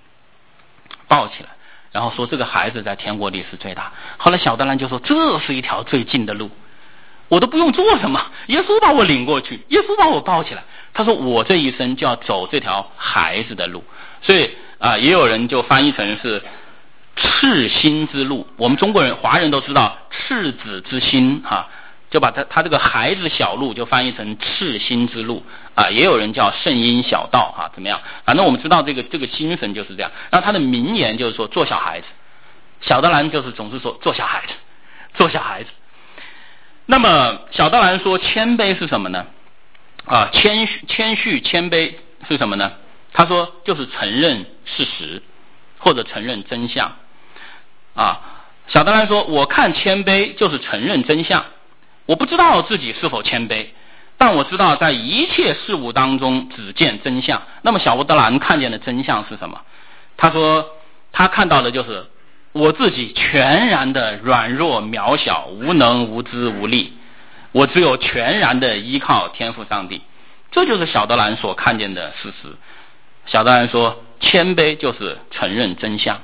然后说这个孩子在天国里是最大。后来小德兰就说这是一条最近的路，我都不用做什么，耶稣把我领过去，耶稣把我抱起来。他说我这一生就要走这条孩子的路。所以也有人就翻译成是赤心之路。我们中国人华人都知道赤子之心就把他这个孩子小路就翻译成赤心之路也有人叫圣婴小道怎么样？反正我们知道这个精神就是这样。然后他的名言就是说做小孩子。小德兰就是总是说做小孩子，做小孩子。那么小德兰说谦卑是什么呢？谦虚谦卑是什么呢？ 他说就是承认事实或者承认真相啊。小德兰说，我看谦卑就是承认真相，我不知道自己是否谦卑，但我知道在一切事物当中只见真相。那么小德兰看见的真相是什么？他说他看到的就是我自己全然的软弱渺小，无能无知无力，我只有全然的依靠天父上帝。这就是小德兰所看见的事实。小德兰说，谦卑就是承认真相。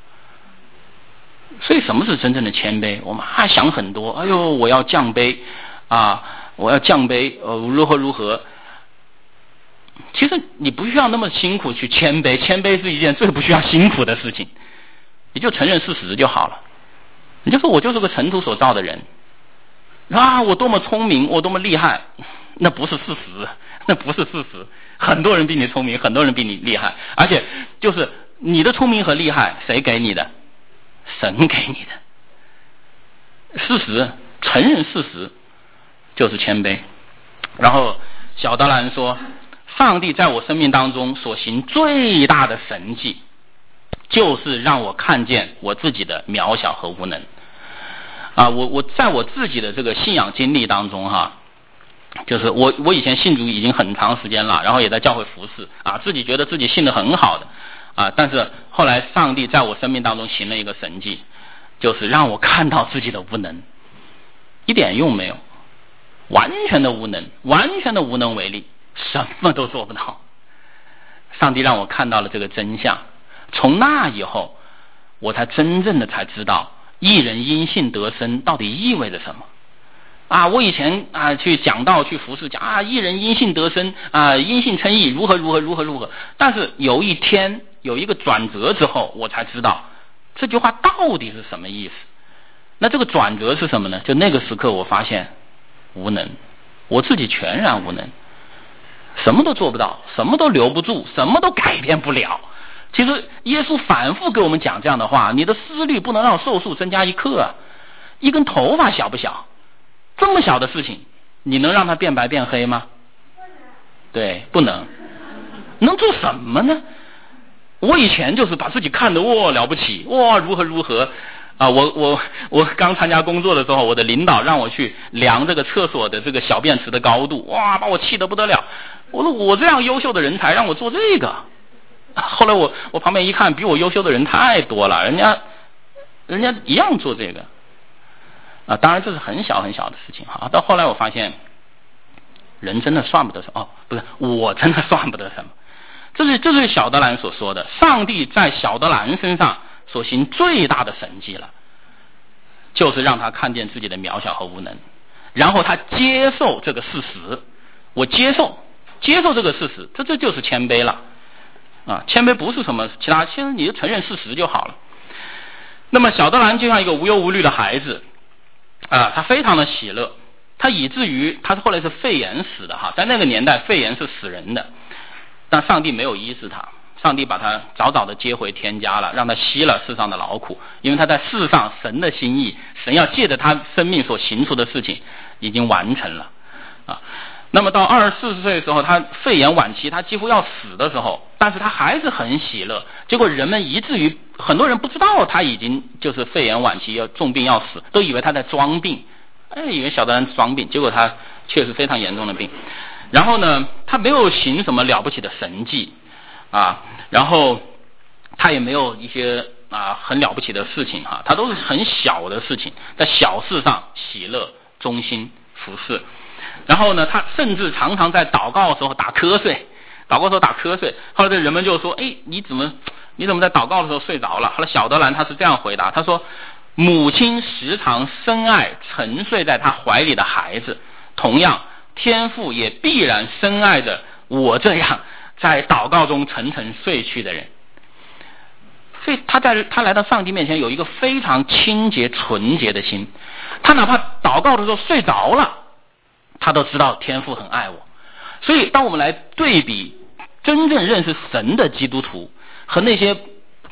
所以什么是真正的谦卑？我们还想很多，哎呦，我要降卑啊，我要降卑，如何如何。其实你不需要那么辛苦去谦卑，谦卑是一件最不需要辛苦的事情，你就承认事实就好了。你就说我就是个尘土所造的人啊，我多么聪明，我多么厉害，那不是事实，那不是事实。很多人比你聪明，很多人比你厉害，而且就是你的聪明和厉害，谁给你的？神给你的。事实，承认事实就是谦卑。然后小德兰说，上帝在我生命当中所行最大的神迹，就是让我看见我自己的渺小和无能啊。我在我自己的这个信仰经历当中哈，就是我以前信主已经很长时间了，然后也在教会服侍啊，自己觉得自己信得很好的啊，但是后来上帝在我生命当中行了一个神迹，就是让我看到自己的无能，一点用没有，完全的无能，完全的无能为力，什么都做不到。上帝让我看到了这个真相，从那以后我才真正的才知道一人因信得生到底意味着什么啊。我以前啊去讲道去服侍讲啊，一人因信得生啊，因信称义如何如何如何如何，但是有一天有一个转折之后，我才知道这句话到底是什么意思。那这个转折是什么呢？就那个时刻我发现无能，我自己全然无能，什么都做不到，什么都留不住，什么都改变不了。其实耶稣反复给我们讲这样的话，你的思虑不能让寿数增加一刻啊，一根头发小不小，这么小的事情你能让它变白变黑吗？对，不能。能做什么呢？我以前就是把自己看得哇了不起，哇如何如何啊！我刚参加工作的时候，我的领导让我去量这个厕所的这个小便池的高度，哇，把我气得不得了。我说我这样优秀的人才让我做这个。后来我旁边一看，比我优秀的人太多了，人家一样做这个啊。当然这是很小很小的事情哈。到后来我发现，人真的算不得什么，不是，我真的算不得什么。这是小德兰所说的，上帝在小德兰身上所行最大的神迹了，就是让他看见自己的渺小和无能，然后他接受这个事实，我接受这个事实，这就是谦卑了啊！谦卑不是什么其他，其实你就承认事实就好了。那么小德兰就像一个无忧无虑的孩子啊，他非常的喜乐，他以至于他后来是肺炎死的哈，在那个年代肺炎是死人的。但上帝没有医治他，上帝把他早早的接回天家了，让他息了世上的劳苦，因为他在世上神的心意，神要借着他生命所行出的事情已经完成了啊。那么到24岁的时候，他肺炎晚期，他几乎要死的时候，但是他还是很喜乐。结果人们以至于很多人不知道他已经就是肺炎晚期要重病要死，都以为他在装病，以为小德兰装病，结果他确实非常严重的病。然后呢，他没有行什么了不起的神迹啊，然后他也没有一些很了不起的事情哈，他都是很小的事情，在小事上喜乐忠心服侍。然后呢，他甚至常常在祷告的时候打瞌睡，后来的人们就说，你怎么在祷告的时候睡着了？后来小德兰他是这样回答，他说，母亲时常深爱沉睡在他怀里的孩子，同样天父也必然深爱着我这样在祷告中沉沉睡去的人。所以他来到上帝面前有一个非常清洁纯洁的心，他哪怕祷告的时候睡着了，他都知道天父很爱我。所以当我们来对比真正认识神的基督徒和那些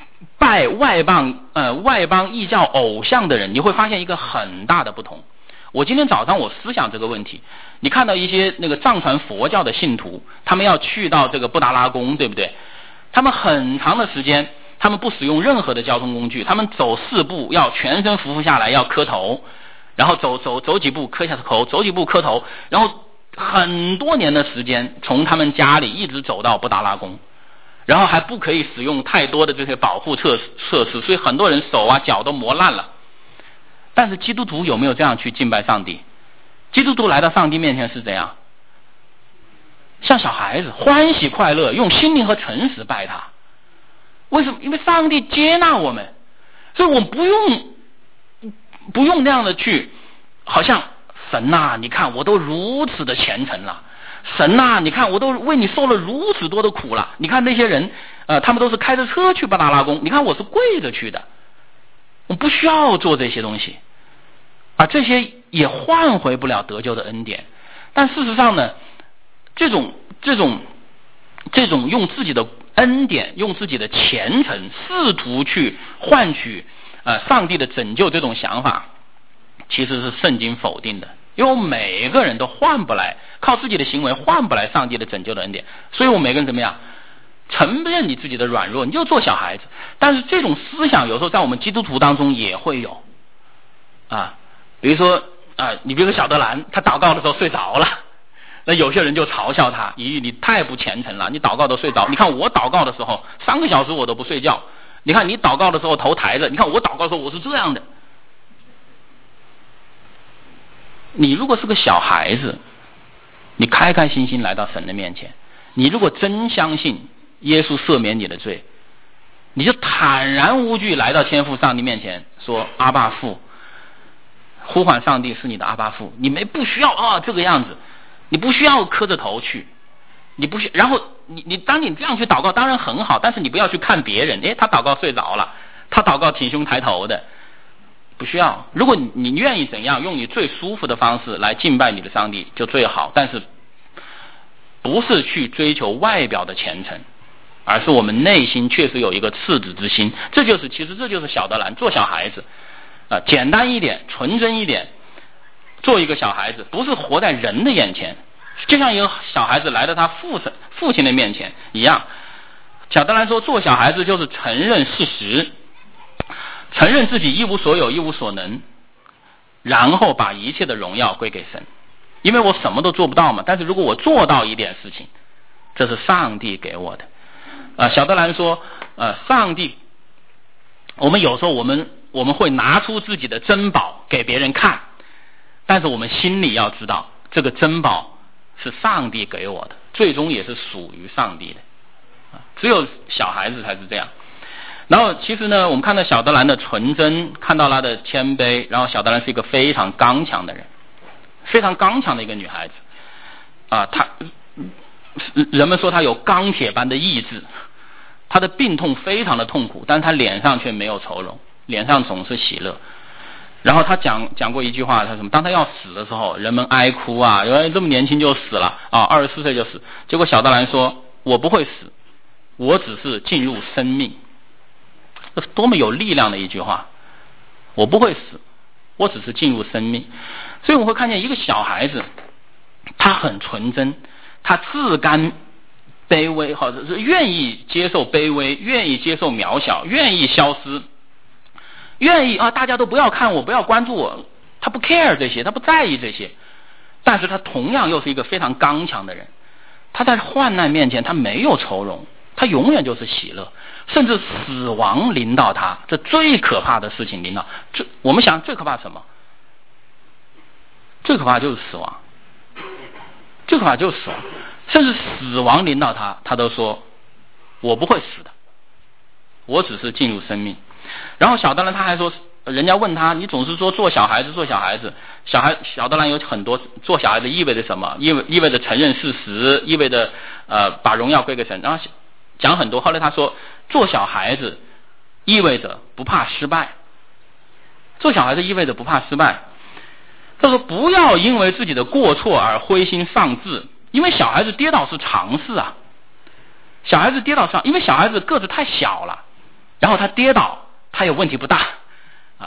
拜外邦异教偶像的人，你会发现一个很大的不同。 我今天早上我思想这个问题，你看到一些那个藏传佛教的信徒，他们要去到这个布达拉宫，对不对？他们很长的时间，他们不使用任何的交通工具，他们走4步要全身匍匐下来，要磕头，然后走几步磕下头，走几步磕头，然后很多年的时间，从他们家里一直走到布达拉宫，然后还不可以使用太多的这些保护设施，所以很多人手啊脚都磨烂了。但是基督徒有没有这样去敬拜上帝？基督徒来到上帝面前是怎样？像小孩子欢喜快乐，用心灵和诚实拜他。为什么？因为上帝接纳我们，所以我们不用那样的去，好像神啊，你看我都如此的虔诚了，神啊，你看我都为你受了如此多的苦了。你看那些人，他们都是开着车去布达拉宫，你看我是跪着去的，我不需要做这些东西，这些也换回不了得救的恩典。但事实上呢，这种用自己的恩典，用自己的虔诚，试图去换取上帝的拯救，这种想法其实是圣经否定的，因为我们每个人都换不来，靠自己的行为换不来上帝的拯救的恩典。所以我们每个人怎么样？承认你自己的软弱，你就做小孩子。但是这种思想有时候在我们基督徒当中也会有比如说你比如说小德兰，他祷告的时候睡着了，那有些人就嘲笑他，咦，你太不虔诚了，你祷告都睡着。你看我祷告的时候3个小时我都不睡觉，你看你祷告的时候头抬着，你看我祷告的时候我是这样的。你如果是个小孩子，你开开心心来到神的面前，你如果真相信耶稣赦免你的罪，你就坦然无惧来到天父上帝面前，说阿爸父，呼唤上帝是你的阿爸父。你不需要这个样子，你不需要磕着头去，你不需，然后当你这样去祷告当然很好，但是你不要去看别人，他祷告睡着了，他祷告挺胸抬头的，不需要。如果你愿意怎样用你最舒服的方式来敬拜你的上帝就最好，但是不是去追求外表的虔诚，而是我们内心确实有一个赤子之心。其实这就是小德兰做小孩子简单一点，纯真一点，做一个小孩子，不是活在人的眼前，就像一个小孩子来到他父亲的面前一样。小德兰说，做小孩子就是承认事实，承认自己一无所有，一无所能，然后把一切的荣耀归给神。因为我什么都做不到嘛，但是如果我做到一点事情，这是上帝给我的。小德兰说，上帝，我们有时候我们会拿出自己的珍宝给别人看，但是我们心里要知道，这个珍宝是上帝给我的，最终也是属于上帝的。只有小孩子才是这样。然后其实呢，我们看到小德兰的纯真，看到她的谦卑，然后小德兰是一个非常刚强的人，非常刚强的一个女孩子人们说她有钢铁般的意志，她的病痛非常的痛苦，但是她脸上却没有愁容，脸上总是喜乐。然后她讲过一句话，她什么？当她要死的时候，人们哀哭原来这么年轻就死了24岁就死。结果小德兰说，我不会死，我只是进入生命。这是多么有力量的一句话，我不会死，我只是进入生命。所以我们会看见一个小孩子，他很纯真，他自甘卑微，或者是愿意接受卑微，愿意接受渺小，愿意消失，愿意大家都不要看我，不要关注我，他不 care 这些，他不在意这些。但是他同样又是一个非常刚强的人，他在患难面前他没有愁容，他永远就是喜乐，甚至死亡临到他，这最可怕的事情临到。我们想最可怕什么？最可怕就是死亡，最可怕就是死亡，甚至死亡临到他，他都说我不会死的，我只是进入生命。然后小德兰他还说，人家问他，你总是说做小孩子，小德兰有很多，做小孩子意味着什么？意味着承认事实，意味着把荣耀归给神，然后讲很多。后来他说，做小孩子意味着不怕失败，做小孩子意味着不怕失败。他说不要因为自己的过错而灰心丧志，因为小孩子跌倒是常事小孩子跌倒因为小孩子个子太小了，然后他跌倒他也问题不大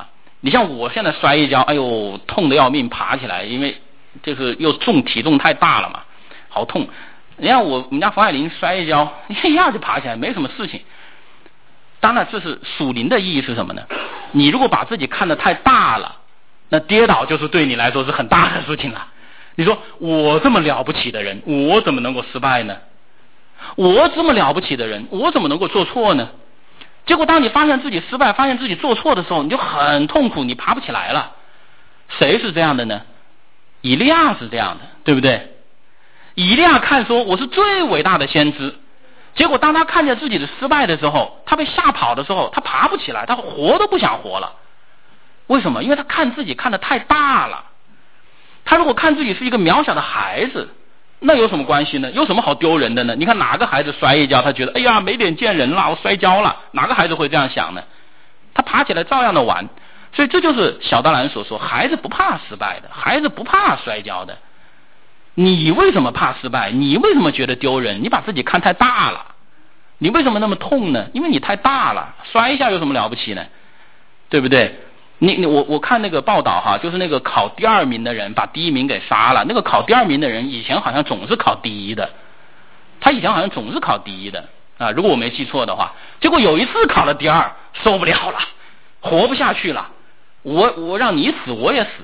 你像我现在摔一跤，哎呦，痛得要命，爬起来，因为就是又体重太大了嘛，好痛。你看我们家冯海林摔一跤，一下就爬起来，没什么事情。当然，这是属灵的意义是什么呢？你如果把自己看得太大了，那跌倒就是对你来说是很大的事情了。你说我这么了不起的人，我怎么能够失败呢？我这么了不起的人，我怎么能够做错呢？结果当你发现自己失败，发现自己做错的时候，你就很痛苦，你爬不起来了。谁是这样的呢？以利亚是这样的，对不对？以利亚看说我是最伟大的先知，结果当他看见自己的失败的时候，他被吓跑的时候，他爬不起来，他活都不想活了。为什么？因为他看自己看得太大了。他如果看自己是一个渺小的孩子，那有什么关系呢？有什么好丢人的呢？你看哪个孩子摔一跤，他觉得哎呀没脸见人了，我摔跤了，哪个孩子会这样想呢？他爬起来照样的玩。所以这就是小大兰所说，孩子不怕失败的，孩子不怕摔跤的。你为什么怕失败？你为什么觉得丢人？你把自己看太大了。你为什么那么痛呢？因为你太大了，摔一下有什么了不起呢？对不对？我看那个报道哈，就是那个考第2名的人把第1名给杀了。那个考第2名的人以前好像总是考第1的，他以前好像总是考第1的啊，如果我没记错的话。结果有一次考了第2，受不了了，活不下去了。我让你死，我也死。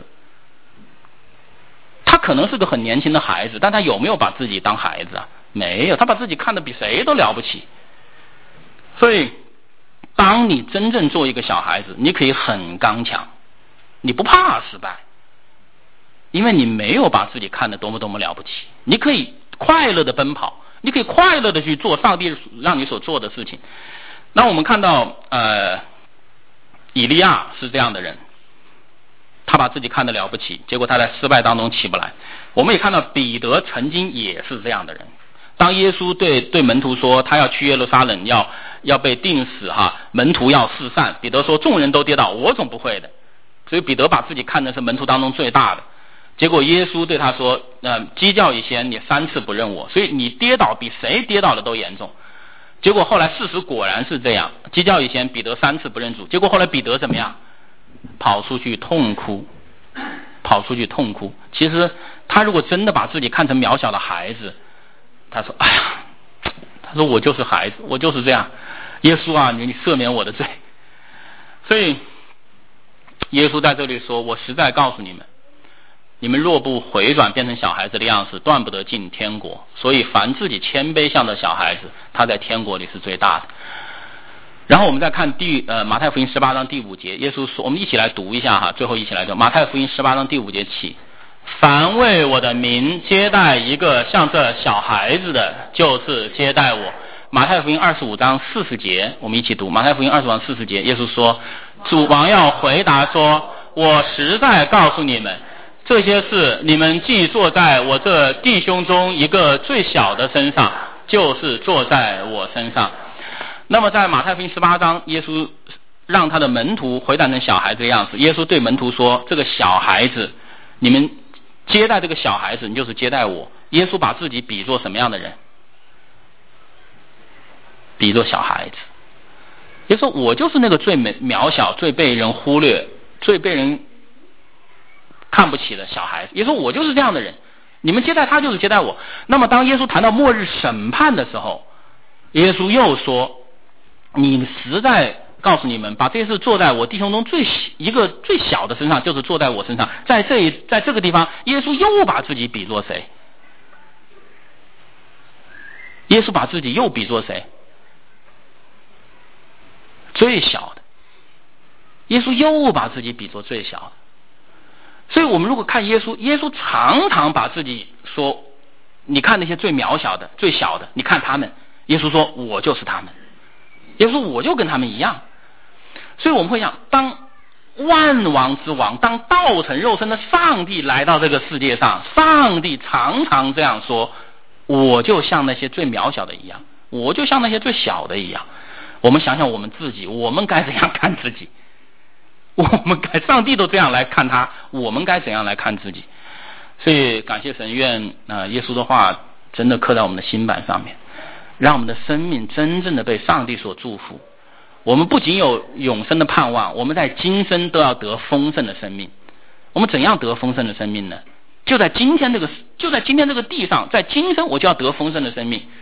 他可能是个很年轻的孩子，但他有没有把自己当孩子啊？没有，他把自己看得比谁都了不起。所以当你真正做一个小孩子，你可以很刚强，你不怕失败，因为你没有把自己看得多么多么了不起。你可以快乐的奔跑，你可以快乐的去做上帝让你所做的事情。那我们看到以利亚是这样的人，他把自己看得了不起，结果他在失败当中起不来。我们也看到彼得曾经也是这样的人。当耶稣对门徒说他要去耶路撒冷，要被钉死哈，门徒要四散，彼得说众人都跌倒，我总不会的。所以彼得把自己看的是门徒当中最大的。结果耶稣对他说鸡叫以前你3次不认我，所以你跌倒比谁跌倒的都严重。结果后来事实果然是这样，鸡叫以前彼得3次不认主，结果后来彼得怎么样？跑出去痛哭。其实他如果真的把自己看成渺小的孩子，他说哎呀，他说我就是孩子，我就是这样，耶稣啊，你赦免我的罪。所以耶稣在这里说，我实在告诉你们，你们若不回转变成小孩子的样式，断不得进天国。所以凡自己谦卑像的小孩子，他在天国里是最大的。然后我们再看马太福音18章第5节，耶稣说，我们一起来读一下哈，最后一起来读马太福音18章第5节起，凡为我的名接待一个像这小孩子的，就是接待我。马太福音25章40节，我们一起读马太福音25章40节，耶稣说，主王要回答说，我实在告诉你们，这些事你们既坐在我这弟兄中一个最小的身上，就是坐在我身上。那么在马太福音18章，耶稣让他的门徒回转成小孩子的样子。耶稣对门徒说，这个小孩子，你们接待这个小孩子，你就是接待我。耶稣把自己比作什么样的人？比作小孩子。耶稣说，我就是那个最渺小、最被人忽略、最被人看不起的小孩子。耶稣说，我就是这样的人，你们接待他就是接待我。那么当耶稣谈到末日审判的时候，耶稣又说，你实在告诉你们，把这些事做在我弟兄中一个最小的身上，就是做在我身上。在这个地方，耶稣又把自己比作谁？耶稣把自己又比作谁？最小的。耶稣又把自己比作最小的。所以我们如果看耶稣，耶稣常常把自己说，你看那些最渺小的、最小的，你看他们。耶稣说，我就是他们。耶稣说，我就跟他们一样。所以我们会想，当万王之王，当道成肉身的上帝来到这个世界上，上帝常常这样说，我就像那些最渺小的一样，我就像那些最小的一样。我们想想我们自己，我们该怎样看自己？上帝都这样来看他，我们该怎样来看自己？所以感谢神，愿耶稣的话真的刻在我们的心板上面，让我们的生命真正的被上帝所祝福。 我们不仅有永生的盼望，我们在今生都要得丰盛的生命。我们怎样得丰盛的生命呢？就在今天这个地上，在今生我就要得丰盛的生命，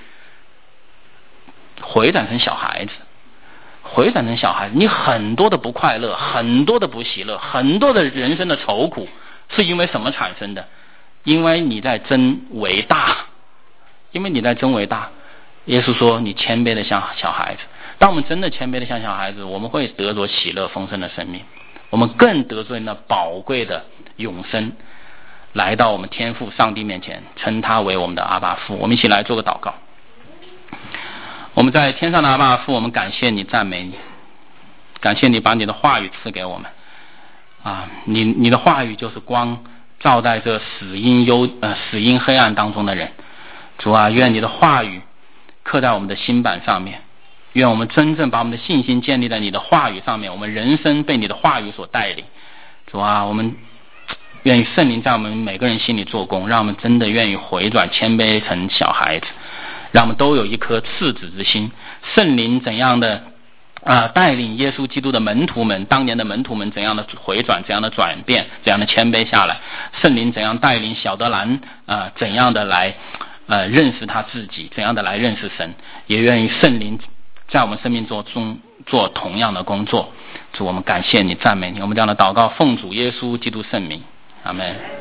回转成小孩子，回转成小孩子。你很多的不快乐，很多的不喜乐，很多的人生的愁苦，是因为什么产生的？因为你在争为大，因为你在争为大。耶稣说你谦卑的像小孩子。当我们真的谦卑的像小孩子，我们会得着喜乐丰盛的生命，我们更得着那宝贵的永生，来到我们天父上帝面前，称他为我们的阿爸父。我们一起来做个祷告。我们在天上的阿爸父，我们感谢你，赞美你，感谢你把你的话语赐给我们啊！你的话语就是光，照在这死荫黑暗当中的人。主啊，愿你的话语刻在我们的心板上面，愿我们真正把我们的信心建立在你的话语上面，我们人生被你的话语所带领。主啊，我们愿意圣灵在我们每个人心里做工，让我们真的愿意回转谦卑成小孩子，让我们都有一颗赤子之心。圣灵怎样的带领耶稣基督的门徒们，当年的门徒们怎样的回转，怎样的转变，怎样的谦卑下来，圣灵怎样带领小德兰怎样的来认识他自己，怎样的来认识神，也愿意圣灵在我们生命中做同样的工作。主，我们感谢你，赞美你。我们这样的祷告奉主耶稣基督圣名，阿们。